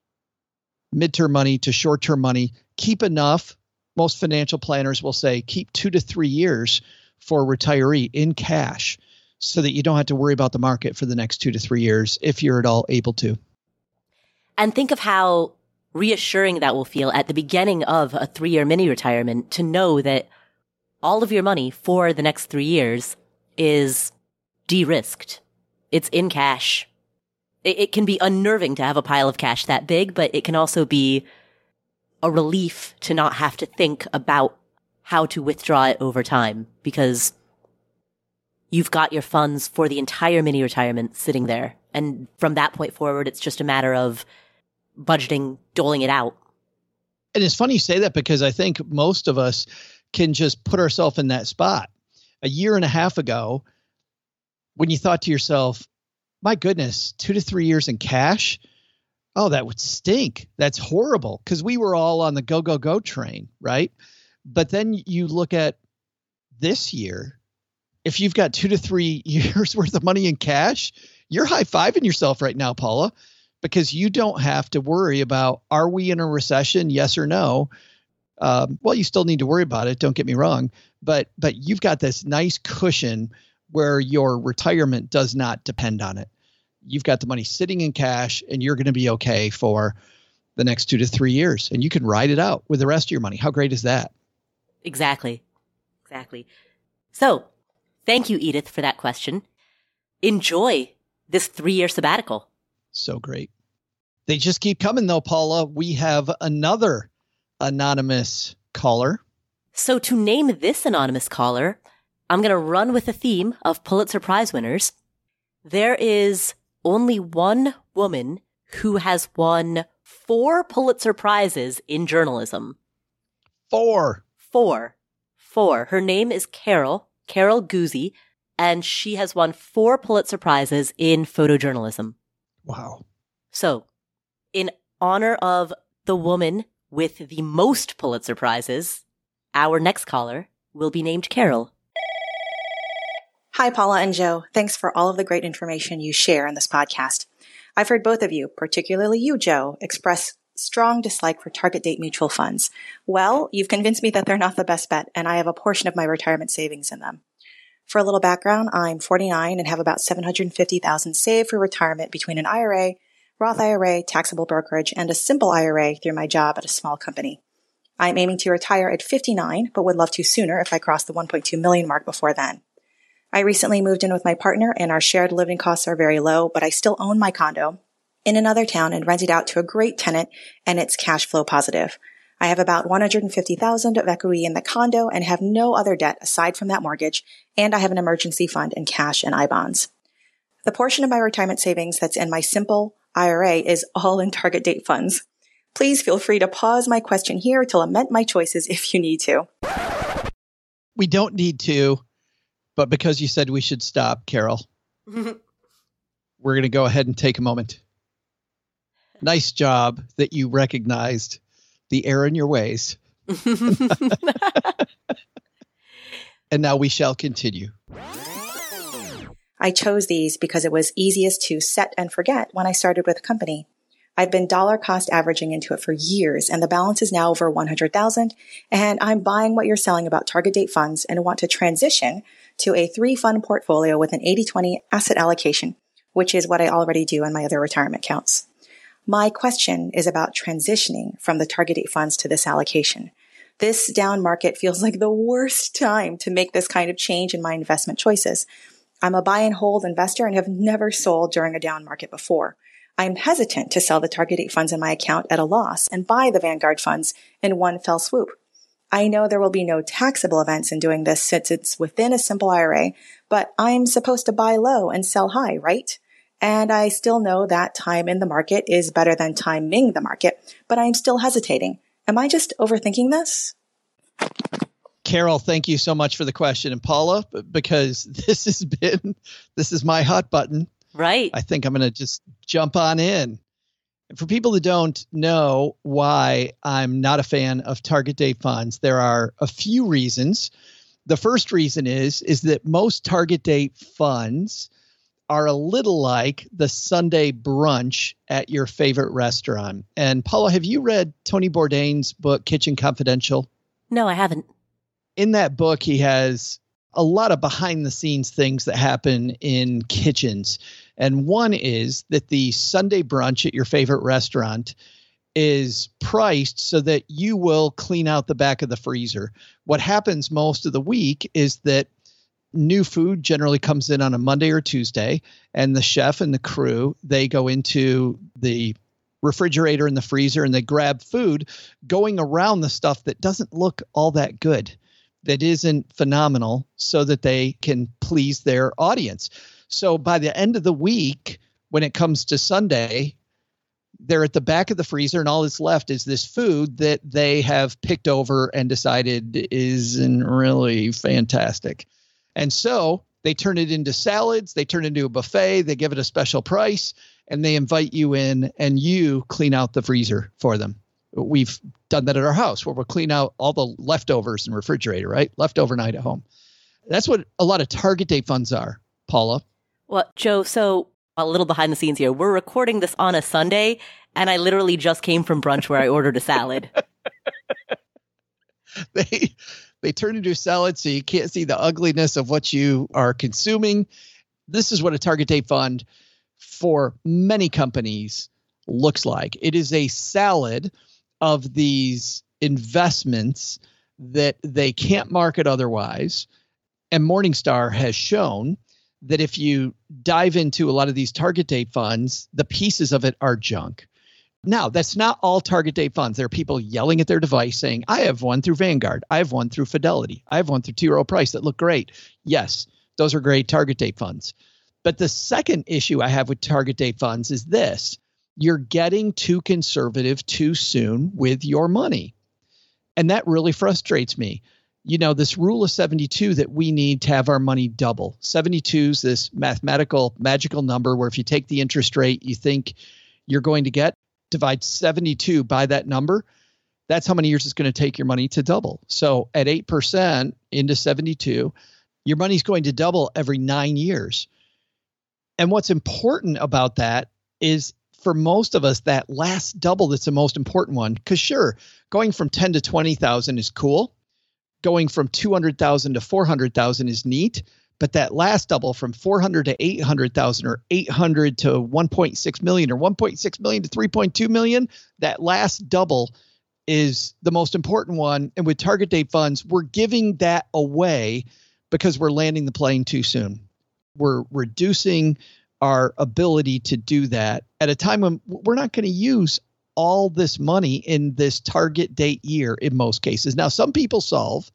midterm money to short-term money. Keep enough. Most financial planners will say keep two to three years for a retiree in cash so that you don't have to worry about the market for the next two to three years if you're at all able to. And think of how reassuring that will feel at the beginning of a three-year mini retirement to know that all of your money for the next three years is de-risked. It's in cash. It, it can be unnerving to have a pile of cash that big, but it can also be a relief to not have to think about how to withdraw it over time, because you've got your funds for the entire mini retirement sitting there. And from that point forward, it's just a matter of budgeting, doling it out. And it's funny you say that, because I think most of us can just put ourselves in that spot. A year and a half ago, when you thought to yourself, my goodness, two to three years in cash, oh, that would stink. That's horrible, because we were all on the go, go, go train, right? But then you look at this year, if you've got two to three years worth of money in cash, you're high-fiving yourself right now, Paula, because you don't have to worry about, are we in a recession? Yes or no? Um, well, you still need to worry about it. Don't get me wrong. But but you've got this nice cushion where your retirement does not depend on it. You've got the money sitting in cash, and you're going to be okay for the next two to three years. And you can ride it out with the rest of your money. How great is that? Exactly. Exactly. So Thank you, Edith, for that question. Enjoy this three-year sabbatical. So great. They just keep coming, though, Paula. We have another anonymous caller. So to name this anonymous caller, I'm going to run with the theme of Pulitzer Prize winners. There is only one woman who has won four Pulitzer Prizes in journalism. Four. Four. Four. Her name is Carol, Carol Guzzi, and she has won four Pulitzer Prizes in photojournalism. Wow. So, in honor of the woman with the most Pulitzer Prizes, our next caller will be named Carol. Hi, Paula and Joe. Thanks for all of the great information you share in this podcast. I've heard both of you, particularly you, Joe, express strong dislike for target date mutual funds. Well, you've convinced me that they're not the best bet, and I have a portion of my retirement savings in them. For a little background, I'm forty-nine and have about seven hundred fifty thousand dollars saved for retirement between an I R A, Roth I R A, taxable brokerage, and a simple I R A through my job at a small company. I'm aiming to retire at fifty-nine, but would love to sooner if I cross the one point two million mark before then. I recently moved in with my partner, and our shared living costs are very low, but I still own my condo in another town and rent it out to a great tenant, and it's cash flow positive. I have about one hundred fifty thousand dollars of equity in the condo and have no other debt aside from that mortgage, and I have an emergency fund in cash and I bonds. The portion of my retirement savings that's in my simple I R A is all in target date funds. Please feel free to pause my question here to lament my choices if you need to. We don't need to, but because you said we should stop, Carol, we're going to go ahead and take a moment. Nice job that you recognized the error in your ways. And now we shall continue. I chose these because it was easiest to set and forget when I started with a company. I've been dollar cost averaging into it for years, and the balance is now over one hundred thousand dollars, and I'm buying what you're selling about target date funds and want to transition to a three-fund portfolio with an eighty twenty asset allocation, which is what I already do in my other retirement accounts. My question is about transitioning from the target date funds to this allocation. This down market feels like the worst time to make this kind of change in my investment choices. I'm a buy and hold investor and have never sold during a down market before. I'm hesitant to sell the target date funds in my account at a loss and buy the Vanguard funds in one fell swoop. I know there will be no taxable events in doing this since it's within a simple I R A, but I'm supposed to buy low and sell high, right? And I still know that time in the market is better than timing the market, but I'm still hesitating. Am I just overthinking this? Carol, thank you so much for the question. And Paula, because this has been, this is my hot button. Right. I think I'm going to just jump on in. And for people that don't know why I'm not a fan of target date funds, there are a few reasons. The first reason is, is that most target date funds are a little like the Sunday brunch at your favorite restaurant. And Paula, have you read Tony Bourdain's book, Kitchen Confidential? No, I haven't. In that book, he has a lot of behind the scenes things that happen in kitchens. And one is that the Sunday brunch at your favorite restaurant is priced so that you will clean out the back of the freezer. What happens most of the week is that new food generally comes in on a Monday or Tuesday, and the chef and the crew, they go into the refrigerator and the freezer and they grab food going around the stuff that doesn't look all that good, that isn't phenomenal, so that they can please their audience. So by the end of the week, when it comes to Sunday, they're at the back of the freezer and all that's left is this food that they have picked over and decided isn't really fantastic. And so they turn it into salads, they turn it into a buffet, they give it a special price, and they invite you in and you clean out the freezer for them. We've done that at our house where we'll clean out all the leftovers in the refrigerator, right? Leftover night at home. That's what a lot of target date funds are, Paula. Well, Joe, so a little behind the scenes here. We're recording this on a Sunday, and I literally just came from brunch where I ordered a salad. they they turn into a salad so you can't see the ugliness of what you are consuming. This is what a target date fund for many companies looks like. It is a salad of these investments that they can't market otherwise. And Morningstar has shown that if you dive into a lot of these target date funds, the pieces of it are junk. Now, that's not all target date funds. There are people yelling at their device saying, I have one through Vanguard. I have one through Fidelity. I have one through T. Rowe Price that look great. Yes, those are great target date funds. But the second issue I have with target date funds is this. You're getting too conservative too soon with your money. And that really frustrates me. You know, this rule of seventy-two that we need to have our money double. seventy-two is this mathematical, magical number where if you take the interest rate you think you're going to get, divide seventy-two by that number, that's how many years it's going to take your money to double. So at eight percent into seventy-two, your money's going to double every nine years. And what's important about that is for most of us, that last double that's the most important one. Because sure, going from ten to twenty thousand is cool. Going from two hundred thousand to four hundred thousand is neat. But that last double from four hundred to eight hundred thousand or eight hundred to one point six million or one point six million to three point two million, that last double is the most important one. And with target date funds, we're giving that away because we're landing the plane too soon. We're reducing our ability to do that at a time when we're not going to use all this money in this target date year in most cases. Now, some people solve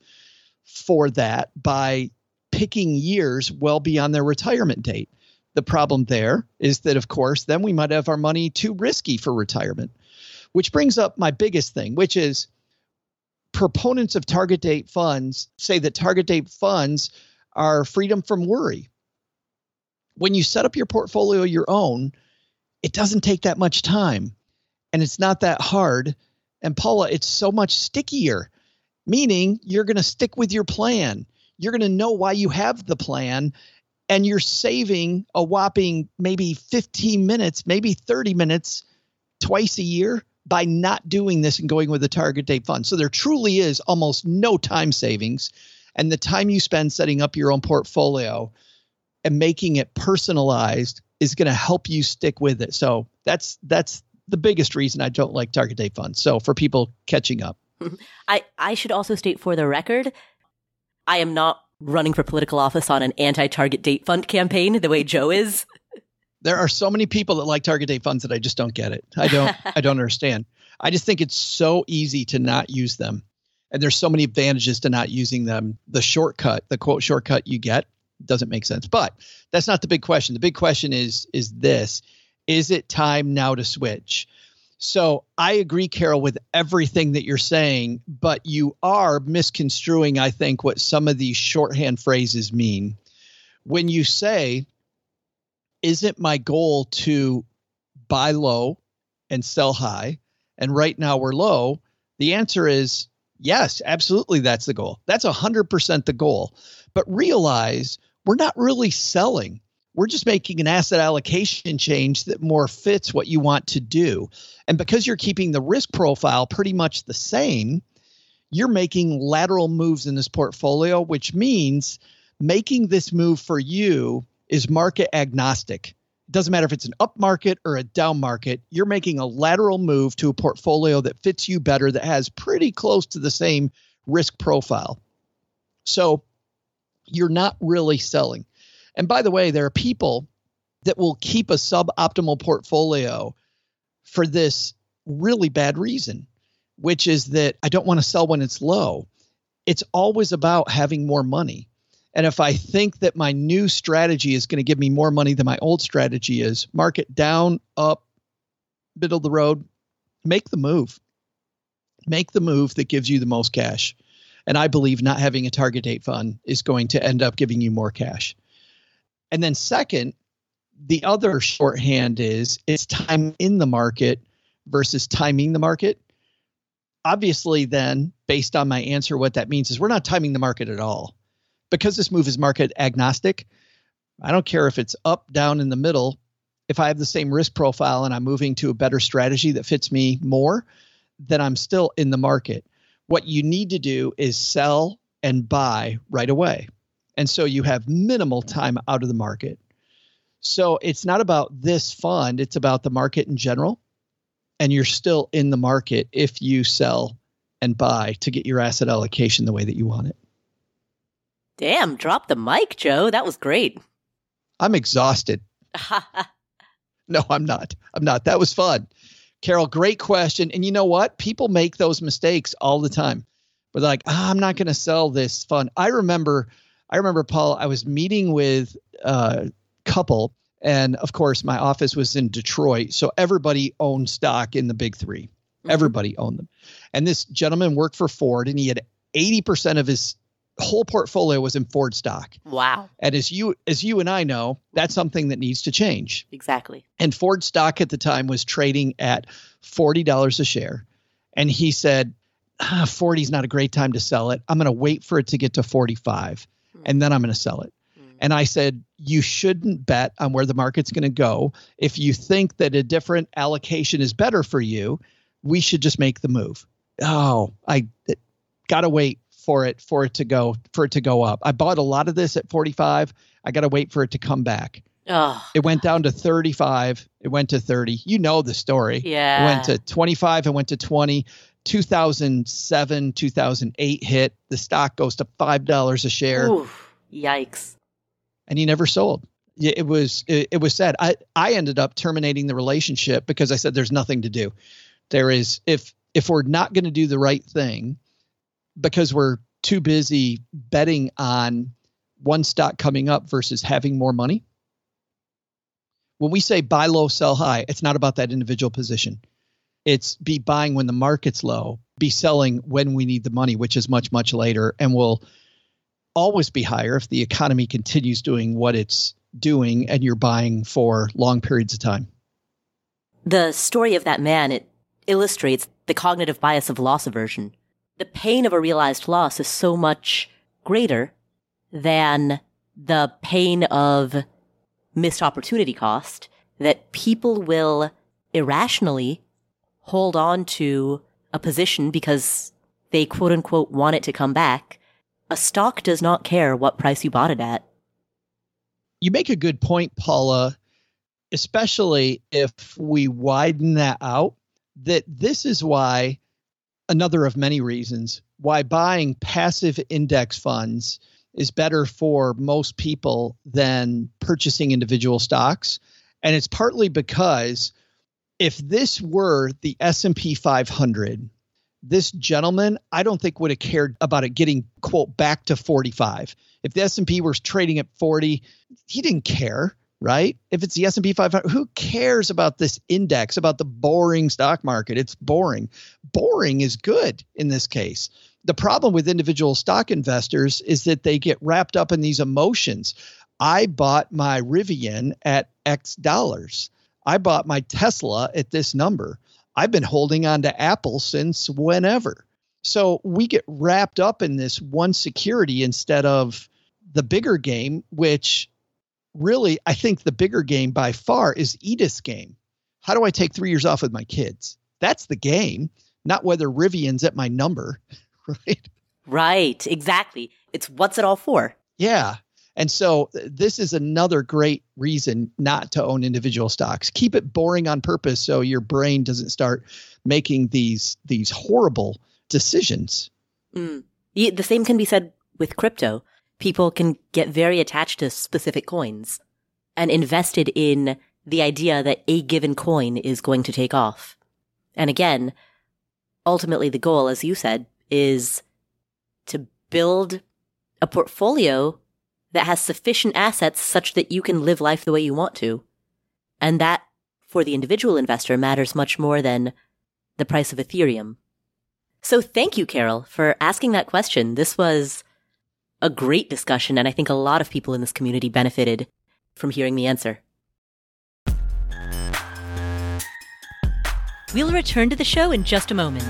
for that by picking years well beyond their retirement date. The problem there is that, of course, then we might have our money too risky for retirement, which brings up my biggest thing, which is proponents of target date funds say that target date funds are freedom from worry. When you set up your portfolio your own, it doesn't take that much time and it's not that hard. And Paula, it's so much stickier, meaning you're going to stick with your plan. You're going to know why you have the plan, and you're saving a whopping maybe fifteen minutes, maybe thirty minutes twice a year by not doing this and going with a target date fund. So there truly is almost no time savings. And the time you spend setting up your own portfolio and making it personalized is going to help you stick with it. So that's that's the biggest reason I don't like target date funds. So for people catching up. I, I should also state for the record, I am not running for political office on an anti-target date fund campaign the way Joe is. There are so many people that like target date funds that I just don't get it. I don't I don't understand. I just think it's so easy to not use them. And there's so many advantages to not using them. The shortcut, the quote shortcut you get doesn't make sense. But that's not the big question. The big question is, is this, is it time now to switch? So I agree, Carol, with everything that you're saying, but you are misconstruing, I think, what some of these shorthand phrases mean. When you say, isn't my goal to buy low and sell high, and right now we're low, the answer is yes, absolutely, that's the goal. That's one hundred percent the goal. But realize we're not really selling. We're just making an asset allocation change that more fits what you want to do. And because you're keeping the risk profile pretty much the same, you're making lateral moves in this portfolio, which means making this move for you is market agnostic. It doesn't matter if it's an up market or a down market. You're making a lateral move to a portfolio that fits you better, that has pretty close to the same risk profile. So you're not really selling. And by the way, there are people that will keep a suboptimal portfolio for this really bad reason, which is that I don't want to sell when it's low. It's always about having more money. And if I think that my new strategy is going to give me more money than my old strategy is, market down, up, middle of the road, make the move. Make the move that gives you the most cash. And I believe not having a target date fund is going to end up giving you more cash. And then second, the other shorthand is it's time in the market versus timing the market. Obviously, then, based on my answer, what that means is we're not timing the market at all. Because this move is market agnostic, I don't care if it's up, down, in the middle. If I have the same risk profile and I'm moving to a better strategy that fits me more, then I'm still in the market. What you need to do is sell and buy right away. And so you have minimal time out of the market. So it's not about this fund, it's about the market in general. And you're still in the market if you sell and buy to get your asset allocation the way that you want it. Damn, drop the mic, Joe. That was great. I'm exhausted. No, I'm not. I'm not. That was fun. Carol, great question. And you know what? People make those mistakes all the time. But they're like, ah, I'm not going to sell this fund. I remember, I remember, Paul, I was meeting with a couple. And of course, my office was in Detroit. So everybody owned stock in the big three. Mm-hmm. Everybody owned them. And this gentleman worked for Ford, and he had eighty percent of his whole portfolio was in Ford stock. Wow. And as you as you and I know, that's something that needs to change. Exactly. And Ford stock at the time was trading at forty dollars a share. And he said, ah, forty is not a great time to sell it. I'm going to wait for it to get to forty-five, mm. and then I'm going to sell it. Mm. And I said, you shouldn't bet on where the market's going to go. If you think that a different allocation is better for you, we should just make the move. Oh, I got to wait for it, for it to go, for it to go up. I bought a lot of this at forty-five. I got to wait for it to come back. Oh. It went down to thirty-five. It went to thirty. You know the story. Yeah. It went to twenty-five. It went to twenty. two thousand seven, two thousand eight hit. The stock goes to five dollars a share. Oof, yikes. And he never sold. It was, it, it was sad. I, I ended up terminating the relationship because I said, there's nothing to do. There is, if, if we're not going to do the right thing, because we're too busy betting on one stock coming up versus having more money. When we say buy low, sell high, it's not about that individual position. It's be buying when the market's low, be selling when we need the money, which is much, much later, and will always be higher if the economy continues doing what it's doing and you're buying for long periods of time. The story of that man, it illustrates the cognitive bias of loss aversion. The pain of a realized loss is so much greater than the pain of missed opportunity cost that people will irrationally hold on to a position because they quote unquote want it to come back. A stock does not care what price you bought it at. You make a good point, Paula, especially if we widen that out, that this is why another of many reasons why buying passive index funds is better for most people than purchasing individual stocks. And it's partly because if this were the S and P five hundred, this gentleman, I don't think would have cared about it getting, quote, back to forty-five. If the S and P were trading at forty, he didn't care, right? If it's the S and P five hundred, who cares about this index, about the boring stock market? It's boring. Boring is good in this case. The problem with individual stock investors is that they get wrapped up in these emotions. I bought my Rivian at X dollars. I bought my Tesla at this number. I've been holding on to Apple since whenever. So we get wrapped up in this one security instead of the bigger game, which really, I think the bigger game by far is Edith's game. How do I take three years off with my kids? That's the game, not whether Rivian's at my number, right? Right, exactly. It's what's it all for? Yeah. And so this is another great reason not to own individual stocks. Keep it boring on purpose so your brain doesn't start making these these horrible decisions. Mm. The same can be said with crypto. People can get very attached to specific coins and invested in the idea that a given coin is going to take off. And again, ultimately the goal, as you said, is to build a portfolio that has sufficient assets such that you can live life the way you want to. And that, for the individual investor, matters much more than the price of Ethereum. So thank you, Carol, for asking that question. This was a great discussion, and I think a lot of people in this community benefited from hearing the answer. We'll return to the show in just a moment.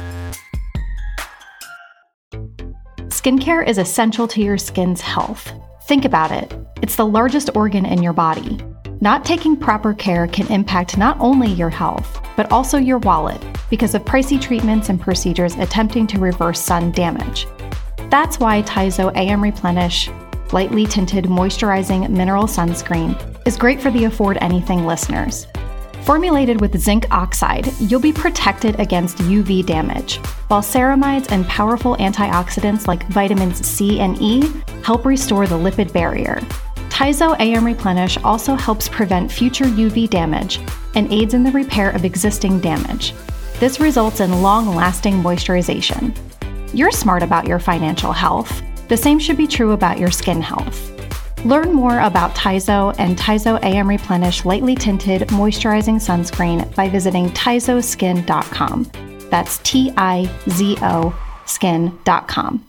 Skincare is essential to your skin's health. Think about it. It's the largest organ in your body. Not taking proper care can impact not only your health, but also your wallet because of pricey treatments and procedures attempting to reverse sun damage. That's why Tizo A M Replenish Lightly Tinted Moisturizing Mineral Sunscreen is great for the Afford Anything listeners. Formulated with zinc oxide, you'll be protected against U V damage, while ceramides and powerful antioxidants like vitamins C and E help restore the lipid barrier. Tizo A M Replenish also helps prevent future U V damage and aids in the repair of existing damage. This results in long-lasting moisturization. You're smart about your financial health. The same should be true about your skin health. Learn more about Tizo and Tizo A M Replenish Lightly Tinted Moisturizing Sunscreen by visiting tizo skin dot com. That's T I Z O skin dot com.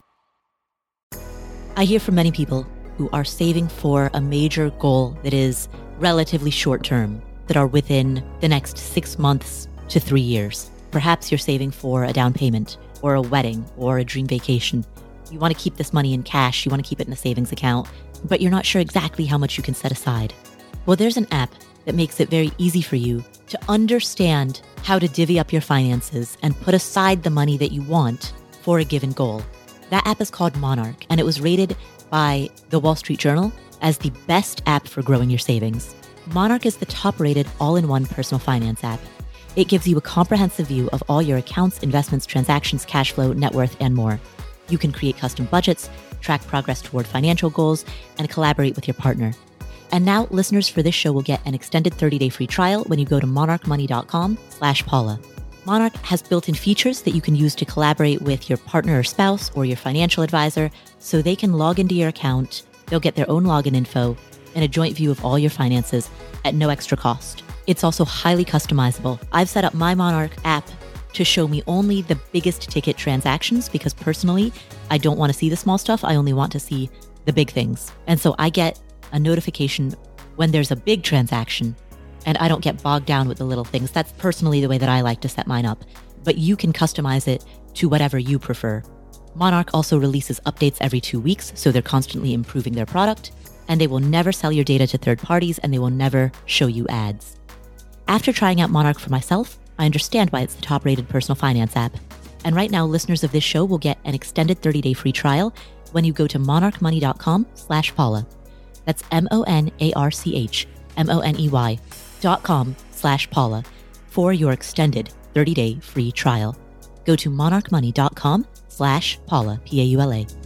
I hear from many people who are saving for a major goal that is relatively short term, that are within the next six months to three years. Perhaps you're saving for a down payment or a wedding or a dream vacation. You want to keep this money in cash, you want to keep it in a savings account, but you're not sure exactly how much you can set aside. Well, there's an app that makes it very easy for you to understand how to divvy up your finances and put aside the money that you want for a given goal. That app is called Monarch, and it was rated by the Wall Street Journal as the best app for growing your savings. Monarch is the top-rated all-in-one personal finance app. It gives you a comprehensive view of all your accounts, investments, transactions, cash flow, net worth, and more. You can create custom budgets, track progress toward financial goals, and collaborate with your partner. And now listeners for this show will get an extended thirty-day free trial when you go to monarch money dot com slash Paula. Monarch has built-in features that you can use to collaborate with your partner or spouse or your financial advisor so they can log into your account, they'll get their own login info, and a joint view of all your finances at no extra cost. It's also highly customizable. I've set up my Monarch app to show me only the biggest ticket transactions because personally, I don't want to see the small stuff. I only want to see the big things. And so I get a notification when there's a big transaction and I don't get bogged down with the little things. That's personally the way that I like to set mine up. But you can customize it to whatever you prefer. Monarch also releases updates every two weeks, so they're constantly improving their product, and they will never sell your data to third parties, and they will never show you ads. After trying out Monarch for myself, I understand why it's the top-rated personal finance app. And right now, listeners of this show will get an extended thirty-day free trial when you go to monarch money dot com slash Paula. That's M-O-N-A-R-C-H M-O-N-E-Y dot com slash Paula for your extended thirty-day free trial. Go to monarch money dot com slash Paula, P A U L A.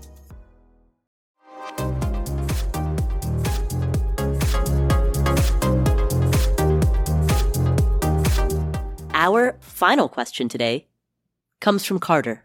Our final question today comes from Carter.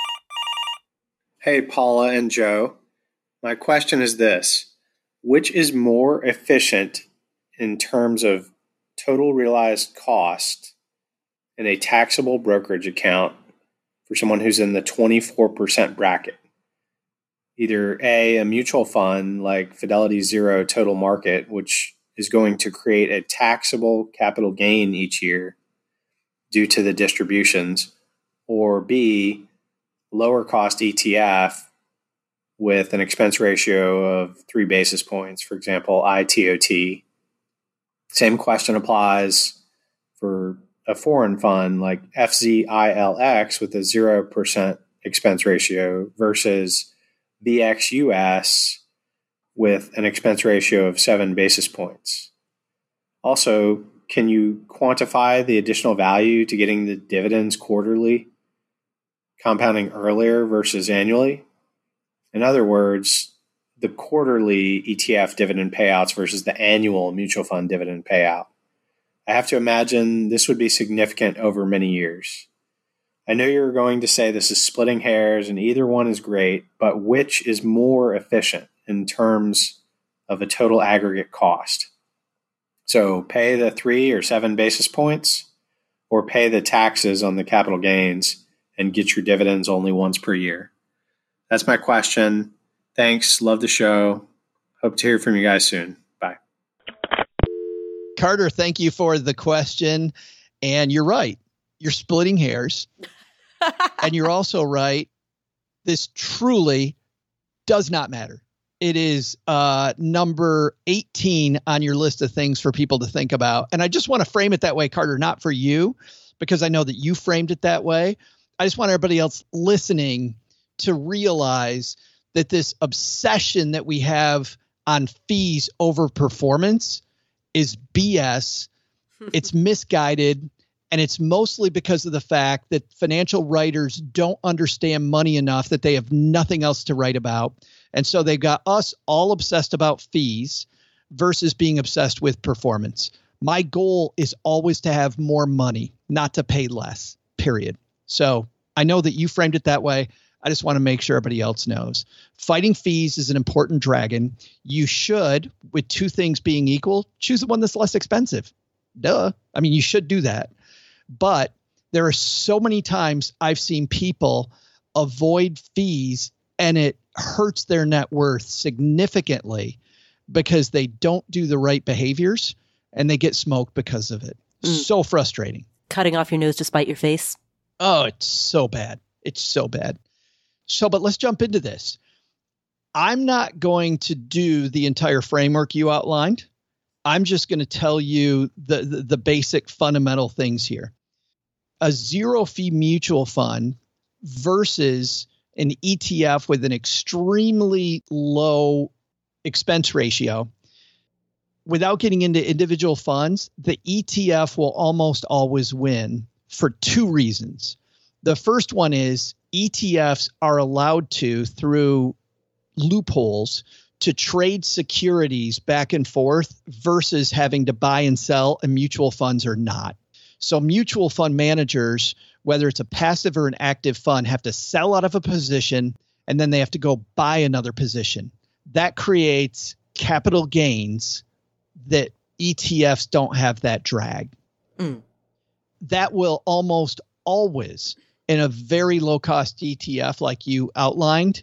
Hey, Paula and Joe. My question is this. Which is more efficient in terms of total realized cost in a taxable brokerage account for someone who's in the twenty-four percent bracket? Either A, a mutual fund like Fidelity Zero Total Market, which is going to create a taxable capital gain each year due to the distributions, or B, lower cost E T F with an expense ratio of three basis points, for example, I T O T. Same question applies for a foreign fund like F Z I L X with a zero percent expense ratio versus V X U S with an expense ratio of seven basis points. Also, can you quantify the additional value to getting the dividends quarterly, compounding earlier versus annually? In other words, the quarterly E T F dividend payouts versus the annual mutual fund dividend payout. I have to imagine this would be significant over many years. I know you're going to say this is splitting hairs and either one is great, but which is more efficient in terms of a total aggregate cost? So pay the three or seven basis points or pay the taxes on the capital gains and get your dividends only once per year? That's my question. Thanks. Love the show. Hope to hear from you guys soon. Bye. Carter, thank you for the question. And you're right. You're splitting hairs. And you're also right. This truly does not matter. It is uh, number eighteen on your list of things for people to think about. And I just want to frame it that way, Carter, not for you, because I know that you framed it that way. I just want everybody else listening to realize that this obsession that we have on fees over performance is B S It's misguided. And it's mostly because of the fact that financial writers don't understand money enough that they have nothing else to write about. And so they've got us all obsessed about fees versus being obsessed with performance. My goal is always to have more money, not to pay less, period. So I know that you framed it that way. I just want to make sure everybody else knows. Fighting fees is an important dragon. You should, with two things being equal, choose the one that's less expensive. Duh. I mean, you should do that. But there are so many times I've seen people avoid fees and it hurts their net worth significantly because they don't do the right behaviors and they get smoked because of it. Mm. So frustrating. Cutting off your nose to spite your face. Oh, it's so bad. It's so bad. So, but let's jump into this. I'm not going to do the entire framework you outlined. I'm just going to tell you the, the, the basic fundamental things here. A zero fee mutual fund versus an E T F with an extremely low expense ratio. Without getting into individual funds, the E T F will almost always win for two reasons. The first one is E T Fs are allowed to, through loopholes, to trade securities back and forth versus having to buy and sell, and mutual funds are not. So mutual fund managers, whether it's a passive or an active fund, have to sell out of a position and then they have to go buy another position. That creates capital gains that E T Fs don't have that drag. Mm. That will almost always, in a very low cost E T F like you outlined,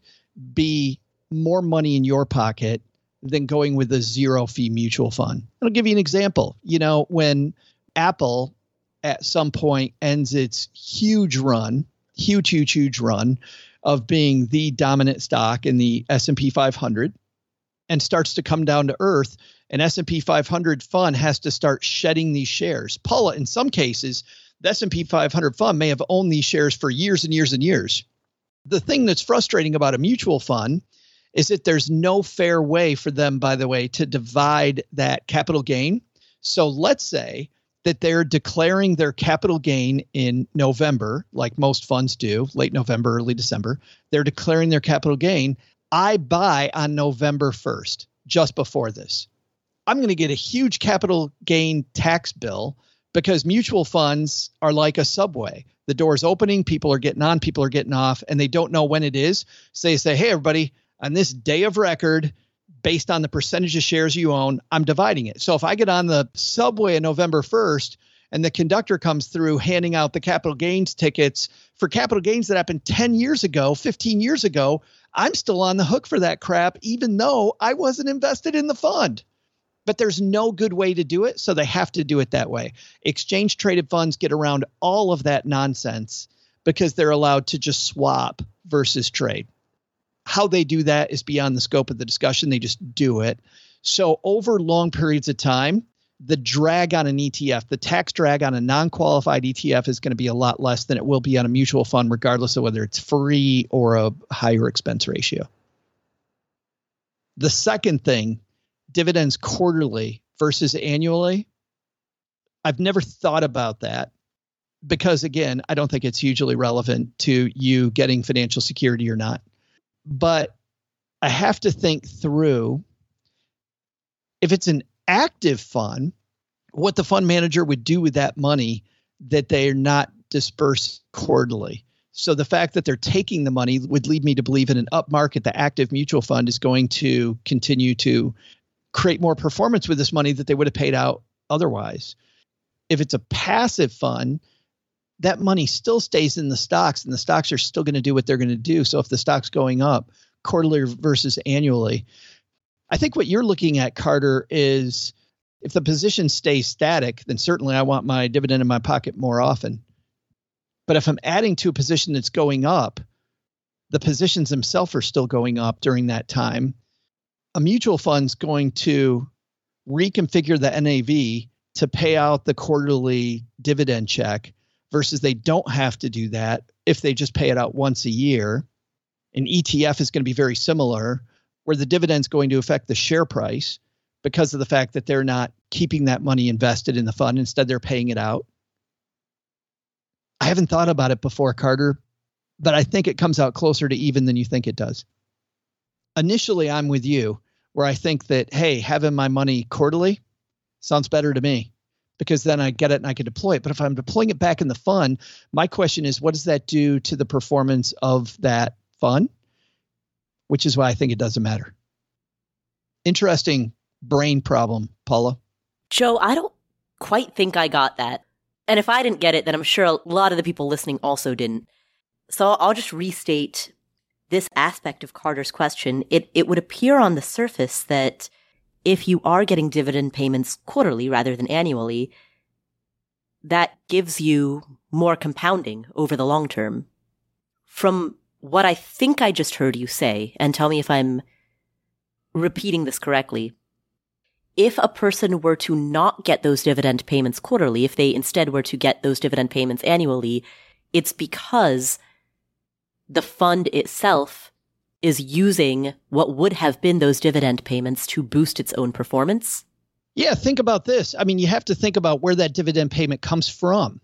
be more money in your pocket than going with a zero fee mutual fund. I'll give you an example. You know, when Apple at some point ends its huge run, huge, huge, huge run of being the dominant stock in the S and P five hundred and starts to come down to earth, an S and P five hundred fund has to start shedding these shares. Paula, in some cases, the S and P five hundred fund may have owned these shares for years and years and years. The thing that's frustrating about a mutual fund is that there's no fair way for them, by the way, to divide that capital gain. So let's say that they're declaring their capital gain in November, like most funds do, late November, early December. They're declaring their capital gain. I buy on November first, just before this. I'm going to get a huge capital gain tax bill because mutual funds are like a subway. The door's opening, people are getting on, people are getting off, and they don't know when it is. So they say, hey, everybody, on this day of record, based on the percentage of shares you own, I'm dividing it. So if I get on the subway on November first and the conductor comes through handing out the capital gains tickets for capital gains that happened ten years ago, fifteen years ago, I'm still on the hook for that crap, even though I wasn't invested in the fund. But there's no good way to do it, so they have to do it that way. Exchange traded funds get around all of that nonsense because they're allowed to just swap versus trade. How they do that is beyond the scope of the discussion. They just do it. So over long periods of time, the drag on an E T F, the tax drag on a non-qualified E T F is going to be a lot less than it will be on a mutual fund, regardless of whether it's free or a higher expense ratio. The second thing, dividends quarterly versus annually. I've never thought about that because, again, I don't think it's hugely relevant to you getting financial security or not. But I have to think through if it's an active fund, what the fund manager would do with that money that they're not dispersed quarterly. So the fact that they're taking the money would lead me to believe in an up market, the active mutual fund is going to continue to create more performance with this money that they would have paid out otherwise. If it's a passive fund, that money still stays in the stocks and the stocks are still going to do what they're going to do. So if the stock's going up quarterly versus annually, I think what you're looking at, Carter, is if the position stays static, then certainly I want my dividend in my pocket more often. But if I'm adding to a position that's going up, the positions themselves are still going up during that time. A mutual fund's going to reconfigure the N A V to pay out the quarterly dividend check versus they don't have to do that if they just pay it out once a year. An E T F is going to be very similar, where the dividend's going to affect the share price, because of the fact that they're not keeping that money invested in the fund. Instead, they're paying it out. I haven't thought about it before, Carter, but I think it comes out closer to even than you think it does. Initially, I'm with you, where I think that, hey, having my money quarterly sounds better to me, because then I get it and I can deploy it. But if I'm deploying it back in the fund, my question is, what does that do to the performance of that fund? Which is why I think it doesn't matter. Interesting brain problem, Paula. Joe, I don't quite think I got that. And if I didn't get it, then I'm sure a lot of the people listening also didn't. So I'll just restate this aspect of Carter's question. It it would appear on the surface that if you are getting dividend payments quarterly rather than annually, that gives you more compounding over the long term. From what I think I just heard you say, and tell me if I'm repeating this correctly, if a person were to not get those dividend payments quarterly, if they instead were to get those dividend payments annually, it's because the fund itself is using what would have been those dividend payments to boost its own performance? Yeah, think about this. I mean, you have to think about where that dividend payment comes from.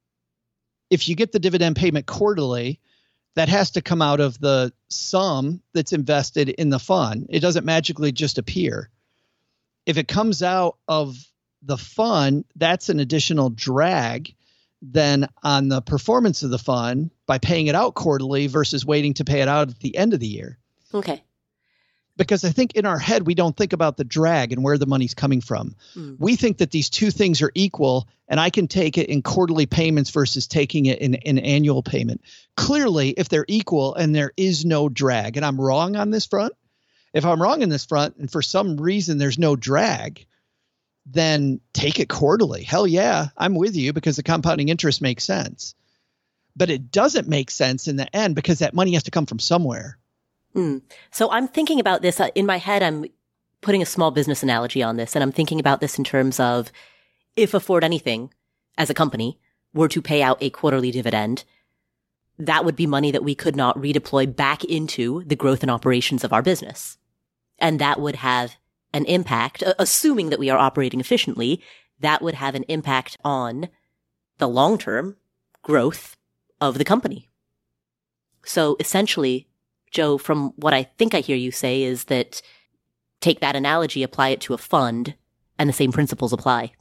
If you get the dividend payment quarterly, that has to come out of the sum that's invested in the fund. It doesn't magically just appear. If it comes out of the fund, that's an additional drag then on the performance of the fund by paying it out quarterly versus waiting to pay it out at the end of the year. Okay. Because I think in our head, we don't think about the drag and where the money's coming from. Mm. We think that these two things are equal, and I can take it in quarterly payments versus taking it in an annual payment. Clearly, if they're equal and there is no drag, and I'm wrong on this front, if I'm wrong in this front and for some reason there's no drag, then take it quarterly. Hell yeah, I'm with you because the compounding interest makes sense. But it doesn't make sense in the end because that money has to come from somewhere. Mm. So I'm thinking about this. Uh, in my head, I'm putting a small business analogy on this, and I'm thinking about this in terms of if Afford Anything, as a company, were to pay out a quarterly dividend, that would be money that we could not redeploy back into the growth and operations of our business. And that would have an impact, assuming that we are operating efficiently, that would have an impact on the long-term growth of the company. So essentially, Joe, from what I think I hear you say is that take that analogy, apply it to a fund, and the same principles apply.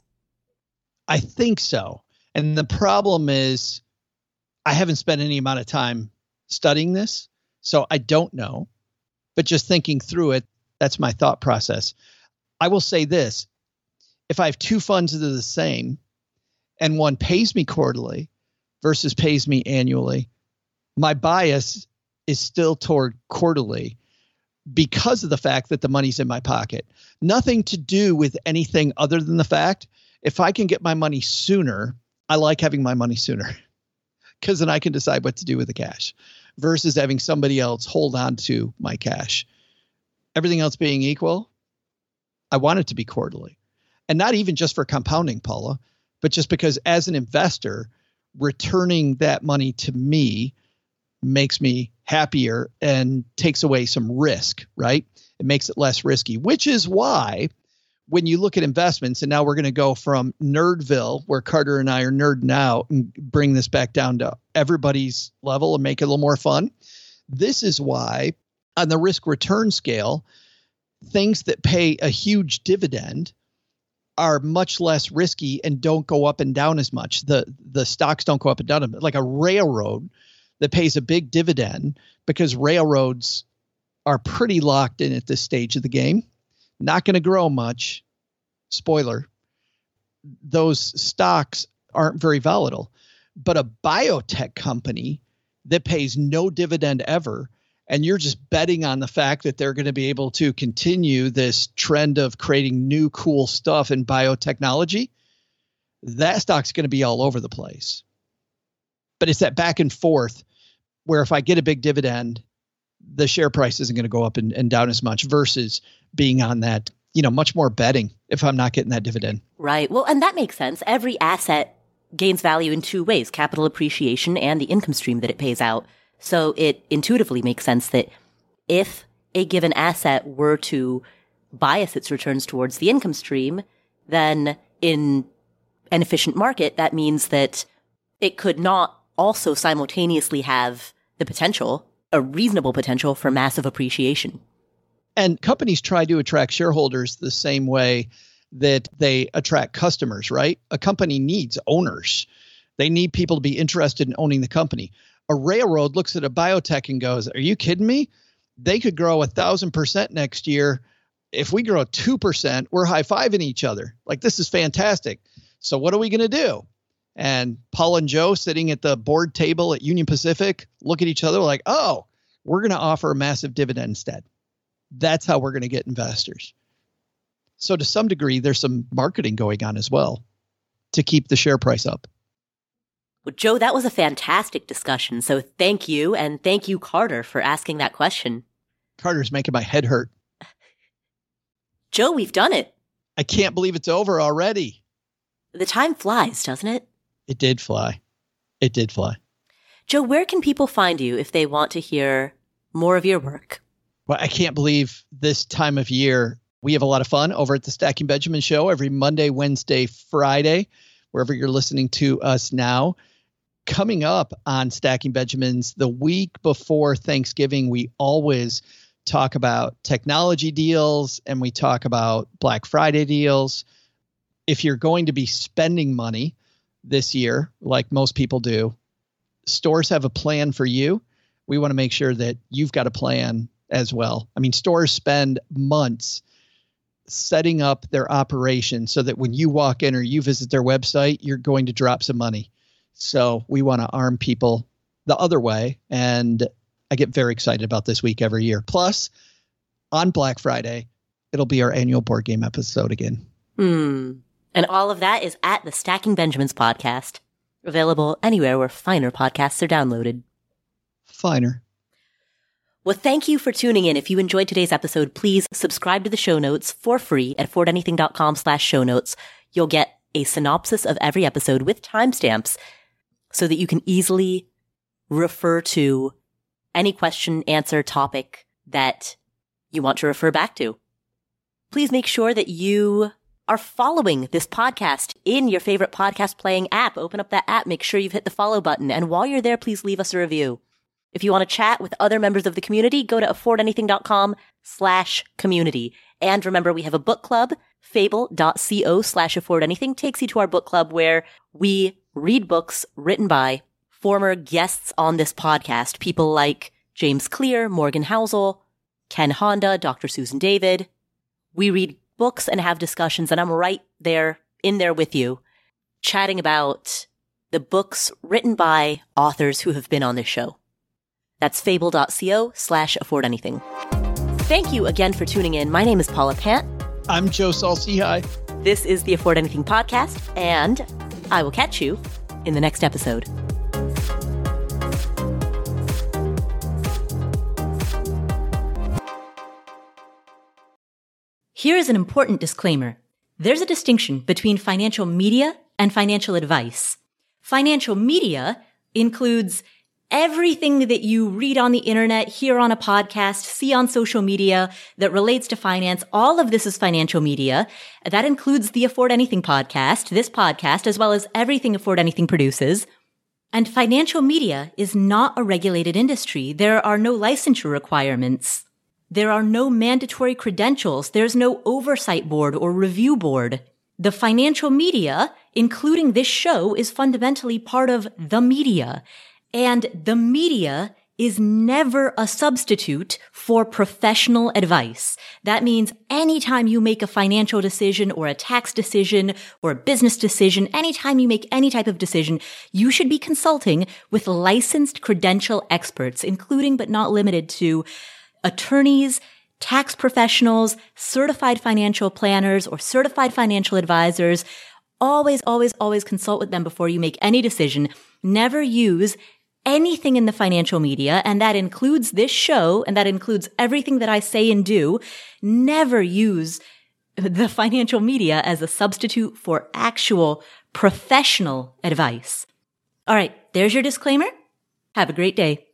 I think so. And the problem is I haven't spent any amount of time studying this, so I don't know. But just thinking through it, that's my thought process. I will say this. If I have two funds that are the same and one pays me quarterly versus pays me annually, my bias is still toward quarterly because of the fact that the money's in my pocket. Nothing to do with anything other than the fact if I can get my money sooner, I like having my money sooner because then I can decide what to do with the cash versus having somebody else hold on to my cash. Everything else being equal, I want it to be quarterly. And not even just for compounding, Paula, but just because as an investor, returning that money to me makes me happier and takes away some risk, right? It makes it less risky, which is why when you look at investments, and now we're going to go from Nerdville, where Carter and I are nerding out, and bring this back down to everybody's level and make it a little more fun. This is why on the risk return scale, things that pay a huge dividend are much less risky and don't go up and down as much. The the stocks don't go up and down. Like a railroad that pays a big dividend, because railroads are pretty locked in at this stage of the game, not going to grow much. Spoiler, those stocks aren't very volatile. But a biotech company that pays no dividend ever, and you're just betting on the fact that they're going to be able to continue this trend of creating new cool stuff in biotechnology, that stock's going to be all over the place. But it's that back and forth where if I get a big dividend, the share price isn't going to go up and, and down as much versus being on that, you know, much more betting if I'm not getting that dividend. Right. Well, and that makes sense. Every asset gains value in two ways, capital appreciation and the income stream that it pays out. So it intuitively makes sense that if a given asset were to bias its returns towards the income stream, then in an efficient market, that means that it could not also simultaneously have the potential, a reasonable potential for massive appreciation. And companies try to attract shareholders the same way that they attract customers, right? A company needs owners. They need people to be interested in owning the company. A railroad looks at a biotech and goes, are you kidding me? They could grow a thousand percent next year. If we grow two percent, we're high-fiving each other. Like, this is fantastic. So what are we going to do? And Paul and Joe sitting at the board table at Union Pacific look at each other like, oh, we're going to offer a massive dividend instead. That's how we're going to get investors. So to some degree, there's some marketing going on as well to keep the share price up. Well, Joe, that was a fantastic discussion. So thank you. And thank you, Carter, for asking that question. Carter's making my head hurt. Joe, we've done it. I can't believe it's over already. The time flies, doesn't it? It did fly. It did fly. Joe, where can people find you if they want to hear more of your work? Well, I can't believe this time of year. We have a lot of fun over at the Stacking Benjamin Show every Monday, Wednesday, Friday, wherever you're listening to us now. Coming up on Stacking Benjamins, the week before Thanksgiving, we always talk about technology deals and we talk about Black Friday deals. If you're going to be spending money this year, like most people do, stores have a plan for you. We want to make sure that you've got a plan as well. I mean, stores spend months setting up their operation so that when you walk in or you visit their website, you're going to drop some money. So we want to arm people the other way. And I get very excited about this week every year. Plus, on Black Friday, it'll be our annual board game episode again. Hmm. And all of that is at the Stacking Benjamins podcast, available anywhere where finer podcasts are downloaded. Finer. Well, thank you for tuning in. If you enjoyed today's episode, please subscribe to the show notes for free at affordanything.com slash show notes. You'll get a synopsis of every episode with timestamps so that you can easily refer to any question, answer, topic that you want to refer back to. Please make sure that you are following this podcast in your favorite podcast playing app. Open up that app, make sure you've hit the follow button, and while you're there, please leave us a review. If you want to chat with other members of the community, go to affordanything.com slash community. And remember, we have a book club. Fable.co slash affordanything takes you to our book club where we read books written by former guests on this podcast. People like James Clear, Morgan Housel, Ken Honda, Doctor Susan David. We read books and have discussions, and I'm right there in there with you, chatting about the books written by authors who have been on this show. That's fable.co slash affordanything. Thank you again for tuning in. My name is Paula Pant. I'm Joe Saul-Sehy. This is the Afford Anything podcast, and I will catch you in the next episode. Here is an important disclaimer. There's a distinction between financial media and financial advice. Financial media includes everything that you read on the internet, hear on a podcast, see on social media that relates to finance. All of this is financial media. That includes the Afford Anything podcast, this podcast, as well as everything Afford Anything produces. And financial media is not a regulated industry. There are no licensure requirements. There are no mandatory credentials. There's no oversight board or review board. The financial media, including this show, is fundamentally part of the media. And the media is never a substitute for professional advice. That means anytime you make a financial decision or a tax decision or a business decision, anytime you make any type of decision, you should be consulting with licensed credential experts, including but not limited to attorneys, tax professionals, certified financial planners, or certified financial advisors. Always, always, always consult with them before you make any decision. Never use anything in the financial media, and that includes this show, and that includes everything that I say and do. Never use the financial media as a substitute for actual professional advice. All right, there's your disclaimer. Have a great day.